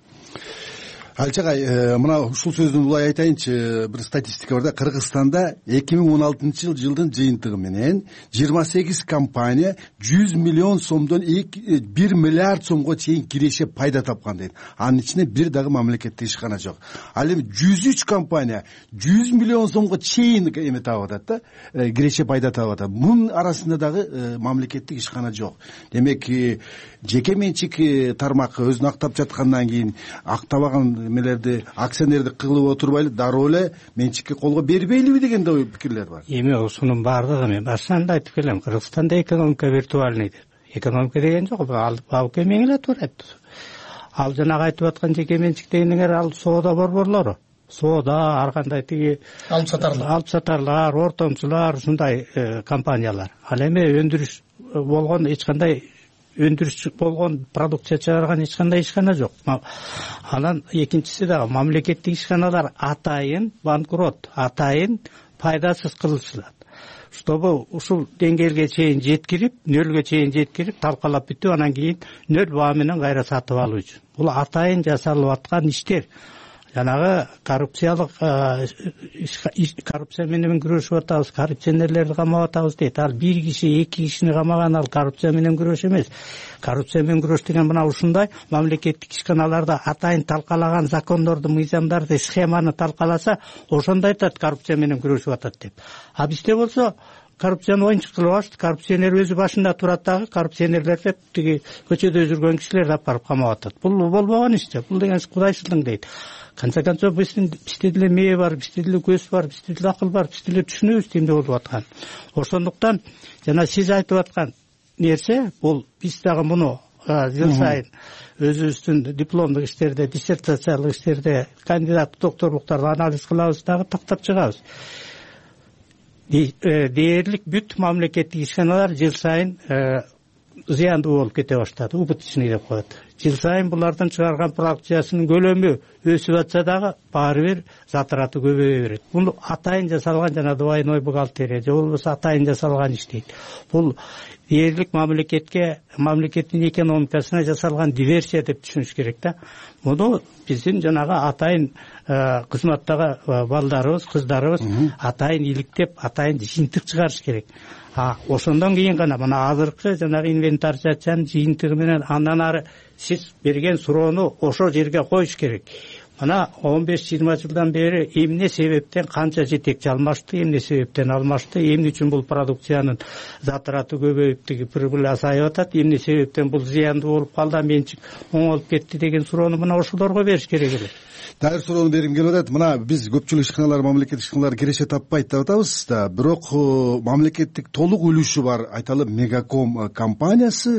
Алчагай, мына ушул сөздүн булай айтайынчы, бир статистика бар да, Кыргызстанда 2016 жылдын жыйынтыгы менен 28 компания 100 миллион сомдон 1 миллиард сомго чейин киреше пайда тапкан дейт. Анын ичинде бир дагы мамлекеттик ишкана жок. Ал эми 103 компания 100 миллион сомго чейин эме таап атат да, киреше пайда таап атат. Мунун арасында дагы мамлекеттик ишкана жок. Демек, жеке менчик тармак өзүн актап жаткандан кийин актабаган эмелерди, акционердик кылып отурбайлы, дароо эле менчикке колго бербейлиби деген да пикирлер бар. Эми ушунун баардыгы мен башынан да айтып келем, Кыргызстанда экономика виртуальный деп. Экономика деген жок, ал кемең эле турат. Ал жанагы айтып аткан жеке менчик дегендер ал соода борборлору. Соода, ар кандай тиги алып сатарлар, ортомчулар, ушундай компаниялар. Ал эми өндүрүш болгон эч кандай өндүрүшчү болгон продукция чыгарган эч кандай ишкана жок. Анан экинчиси дагы мамлекеттик ишканалар атайын банкрот, атайын пайдасыз кылышылат. Чтобы ушул деңгээлге чейин жеткирип, нөлгө чейин жеткирип, талкалап бүтүп, анан кийин нөл баа менен кайра сатып алуу үчүн. Бул атайын жасалып аткан иштер. жанагы коррупция менен күрөшүп атабыз, коррупционерлерди камап атабыз дейт. Ал бир киши, эки кишини камаган ал коррупция менен күрөш эмес. Коррупция менен күрөш деген мына ушундай мамлекеттик ишканаларда атайын талкалаган закондорду, мыйзамдарды, схеманы талкаласа, ошондо айтат коррупция менен күрөшүп атат деп. А бизде болсо коррупцияны оюнчук кылып алышты. Коррупционер өзү башында турат дагы, коррупционерлер деп тиги көчөдө жүргөн кишилерди алып барып камап атат. Бул болбогон иш да. Бул деген кудайчылык дейт. Канча бизде деле мээ бар, бизде деле көз бар, бизде деле акыл бар, бизде деле түшүнөбүз эмне болуп аткан. Ошондуктан жана сиз айтып аткан нерсе бул биз дагы муну жыл сайын өзүбүздүн дипломдук иштерде, диссертациялык иштерде, кандидат докторлуктарды анализ кылабыз дагы тактап чыгабыз. Дээрлик бүт мамлекеттик ишканалар жыл сайын зыяндуу болуп кете баштады, убыточный деп коет. Жыл сайын булардын чыгарган продукциясынын көлөмү өсүп атса дагы баары бир затраты көбөйө берет. Бул атайын жасалган жана двойной бухгалтерия же болбосо атайын жасалган иш дейт. Бул дээрлик мамлекеттин экономикасына жасалган диверсия деп түшүнүш керек да. Муну биздин жанагы атайын кызматтагы балдарыбыз, кыздарыбыз атайын иликтеп, атайын жыйынтык чыгарыш керек. Ошондон кийин гана мына азыркы жанагы инвентаризациянын жыйынтыгы менен андан ары сиз берген суроону ошо жерге коюш керек. Мына 15-20 жылдан бери эмне себептен канча жетекчи алмашты, эмне себептен алмашты, эмне үчүн бул продукциянын затраты көбөйүп, тиги прибыль азайып атат, эмне себептен бул зыяндуу болуп калды, менчик оңолуп кетти деген суроону мына ошолорго бериш керек эле. Дайыр суроону бергим келип атат. Мына биз көпчүлүк ишканалар, мамлекеттик ишканалар киреше таппайт деп атабыз да, бирок мамлекеттик толук үлүшү бар, айталы Мегаком компаниясы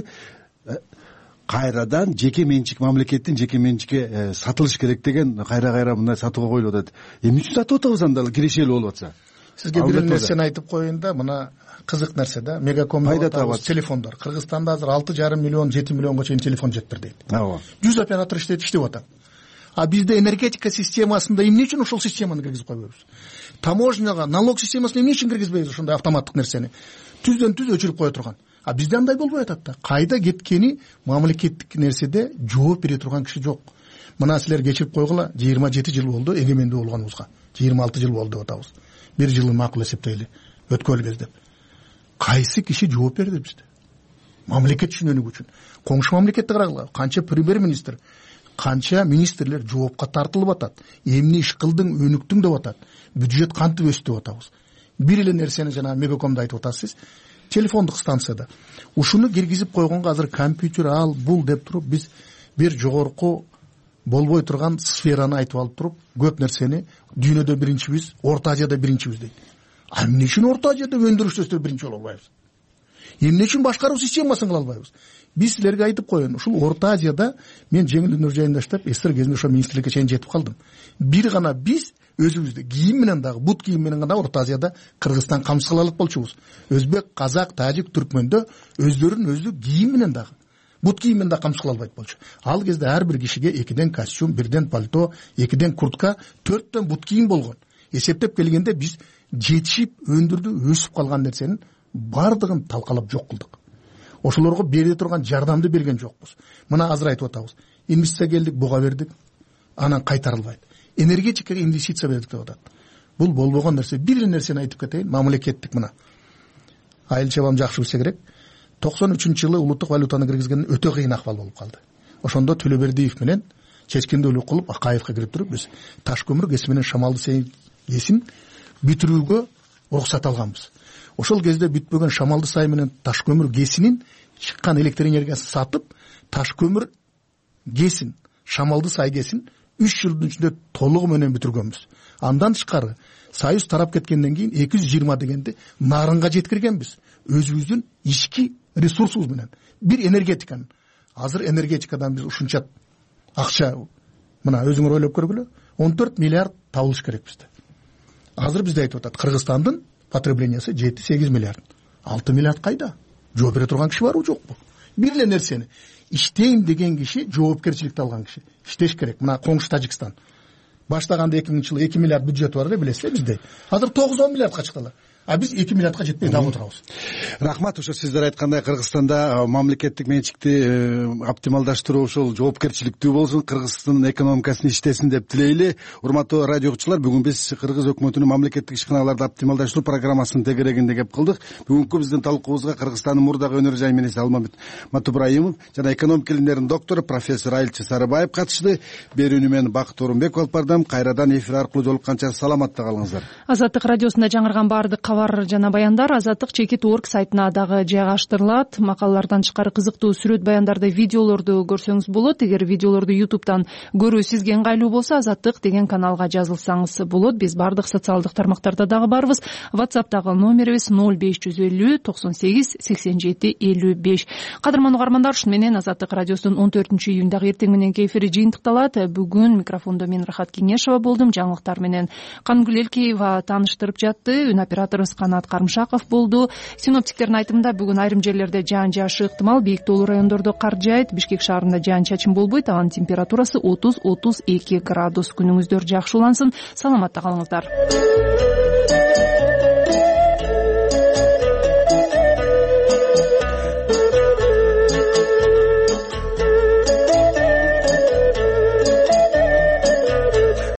кайрадан жеке менчик, мамлекеттин жеке менчикке сатылыш керек деген кайра мындай сатууга коюлуп атат. Эмне үчүн сатып атабыз анда кирешели болуп атса? Сизге бир нерсени айтып коеюн да, мына кызык нерсе да. Мегаком телефондар. Кыргызстанда азыр 6,5 миллион, 7 миллионго чейин телефон жетип дейт. 100 оператор иштеп атат. А бизде энергетика системасында эмне үчүн ошол системаны киргизип койбойбуз? Таможняга, налог системасына эмне үчүн киргизбейбиз ошондой автоматтык нерсени? Түздөн түз өчүрүп кое турган. А бизде андай болбой атат да. Кайда кеткени мамлекеттик нерседе жооп бере турган киши жок. Мына силер кечирип койгула, 27 жыл болду эгемендүү болгонубузга. 26 жыл болду деп атабыз. Бир жылын макул эсептейли, өткөл кездеп. Кайсы киши жооп берди бизде? Мамлекет түшүнөнүгү үчүн. Коңшу мамлекетти карагыла, канча премьер-министр, канча министрлер жоопка тартылып атат. Эмне иш кылдың, өнүктүң деп атат. Бюджет кантип өстү деп атабыз. Бир эле нерсени жана Мегакомдо айтып атасыз. Телефондук станцияда ушуну киргизип койгонго азыр компьютер ал бул деп туруп биз бир жогорку болбой турган сфераны айтып алып туруп көп нерсени дүйнөдө биринчибиз, Орто Азияда биринчибиз дейт. А эмне үчүн Орто Азияда өндүрүштө биринчи боло албайбыз? Эмне үчүн башкаруу системасын кыла албайбыз? Биз силерге айтып коеюн, ушул Орто Азияда мен жеңил өнөр жайында иштеп, СССР кезинде ошо министрликке чейин жетип калдым. Бир гана биз өзүбүздү кийим менен дагы, бут кийим менен гана Орто Азияда Кыргызстан камсыз кыла алат болчубуз. Өзбек, казак, тажик, түркмөндө өздөрүн өзү кийим менен дагы, бут кийим менен да камсыз кыла албайт болчу. Ал кезде ар бир кишиге 2ден костюм, 1ден пальто, 2ден куртка, 4ден бут кийим болгон. Эсептеп келгенде биз жетишип, өндүрдү, өсүп калган нерсенин бардыгын талкалап жок кылдык. Ошолорго бере турган жардамды берген жокпуз. Мына азыр айтып атабыз. Инвестиция келдик, буга бердик, анан кайтарылбайт. Энергетикага инвестиция бердик деп атат. Бул болбогон нерсе. Бир эле нерсени айтып кетейин, мамлекеттик мына. Айыл чабам жакшы билсе керек. 93-жылы улуттук валютаны киргизген өтө кыйын акыбал болуп калды. Ошондо Төлөбердиев менен чечкиндүүлүк кылып Акаевка кирип туруп биз таш көмүр кеси менен шамалды сейгесин бүтүрүүгө уруксат алганбыз. Ошол кезде бүтпөгөн шамалды сай менен таш көмүр кесинин чыккан электр энергиясын сатып, таш көмүр кесин, шамалды сай кесин 3 жылдын ичинде толугу менен бүтүргөнбүз. Андан тышкары Союз тарап кеткенден кийин 220 дегенди нарынга жеткиргенбиз. Өзүбүздүн ички ресурсубуз менен. Бир энергетиканы. Азыр энергетикадан биз ушунча акча, мына өзүңөр ойлоп көргүлө, 14 миллиард табылыш керек бизде. Азыр бизде айтып атат, Кыргызстандын потреблениясы 7-8 миллиард. 6 миллиард кайда? Жооп бере турган киши барбы, жокпу? Бир эле нерсени иштейм деген киши жоопкерчиликти алган киши. Иштеш керек. Мына коңшу Тажикстан. Баштаганда 2000-жылы 2 миллиард бюджет бар эле, билесиз, бизде. Азыр 9-10 миллиардка чыктылар. а биз 2 миллиардка жетпей дагы отурабыз. Рахмат. Ошо сиздер айткандай Кыргызстанда мамлекеттик менчикти оптималдаштыруу ошол жоопкерчиликтүү болсун, Кыргыздын экономикасын иштесин деп тилейли. Урматтуу радио угуучулар, бүгүн биз Кыргыз өкмөтүнүн мамлекеттик ишканаларды оптималдаштыруу программасынын тегерегинде кеп кылдык. Бүгүнкү биздин талкуубузга Кыргызстандын мурдагы өнөр жай министри Алмамбет Матубраимов жана экономика илимдеринин доктору профессор Айылчы Сарыбаев катышты. Берүүнү мен Бакыт Орунбеков алып бардым. Кайрадан эфир аркылуу жолукканча саламатта калыңыздар. Азаттык радиосунда жаңырган баардык кабар жана баяндар Азаттык.org сайтына дагы жайгаштырылат. Макалалардан тышкары кызыктуу сүрөт баяндарды, видеолорду көрсөңүз болот. Эгер видеолорду YouTube'дан көрүү сизге ыңгайлуу болсо, Азаттык деген каналга жазылсаңыз болот. Биз баардык социалдык тармактарда дагы барбыз. WhatsApp'тагы номерибиз 0550 98 87 55. Кадырман угармандар, ушун менен Азаттык радиосунун 14-июндагы эртең мененки эфири жыйынтыкталат. Бүгүн микрофондо мен Рахат Кеңешова болдум. Жаңылыктар менен Кангүл Элкеева тааныштырып жатты. Үн операторубуз Канат Карымшаков болду. Синоптиктердин айтымында бүгүн айрым жерлерде жаан жаашы ыктымал. Бийик тоолуу райондордо кар жаайт. Бишкек шаарында жаан-чачын болбойт. Абанын температурасы 30-32 градус. Күнүңүздөр жакшы улансын. Саламатта калыңыздар.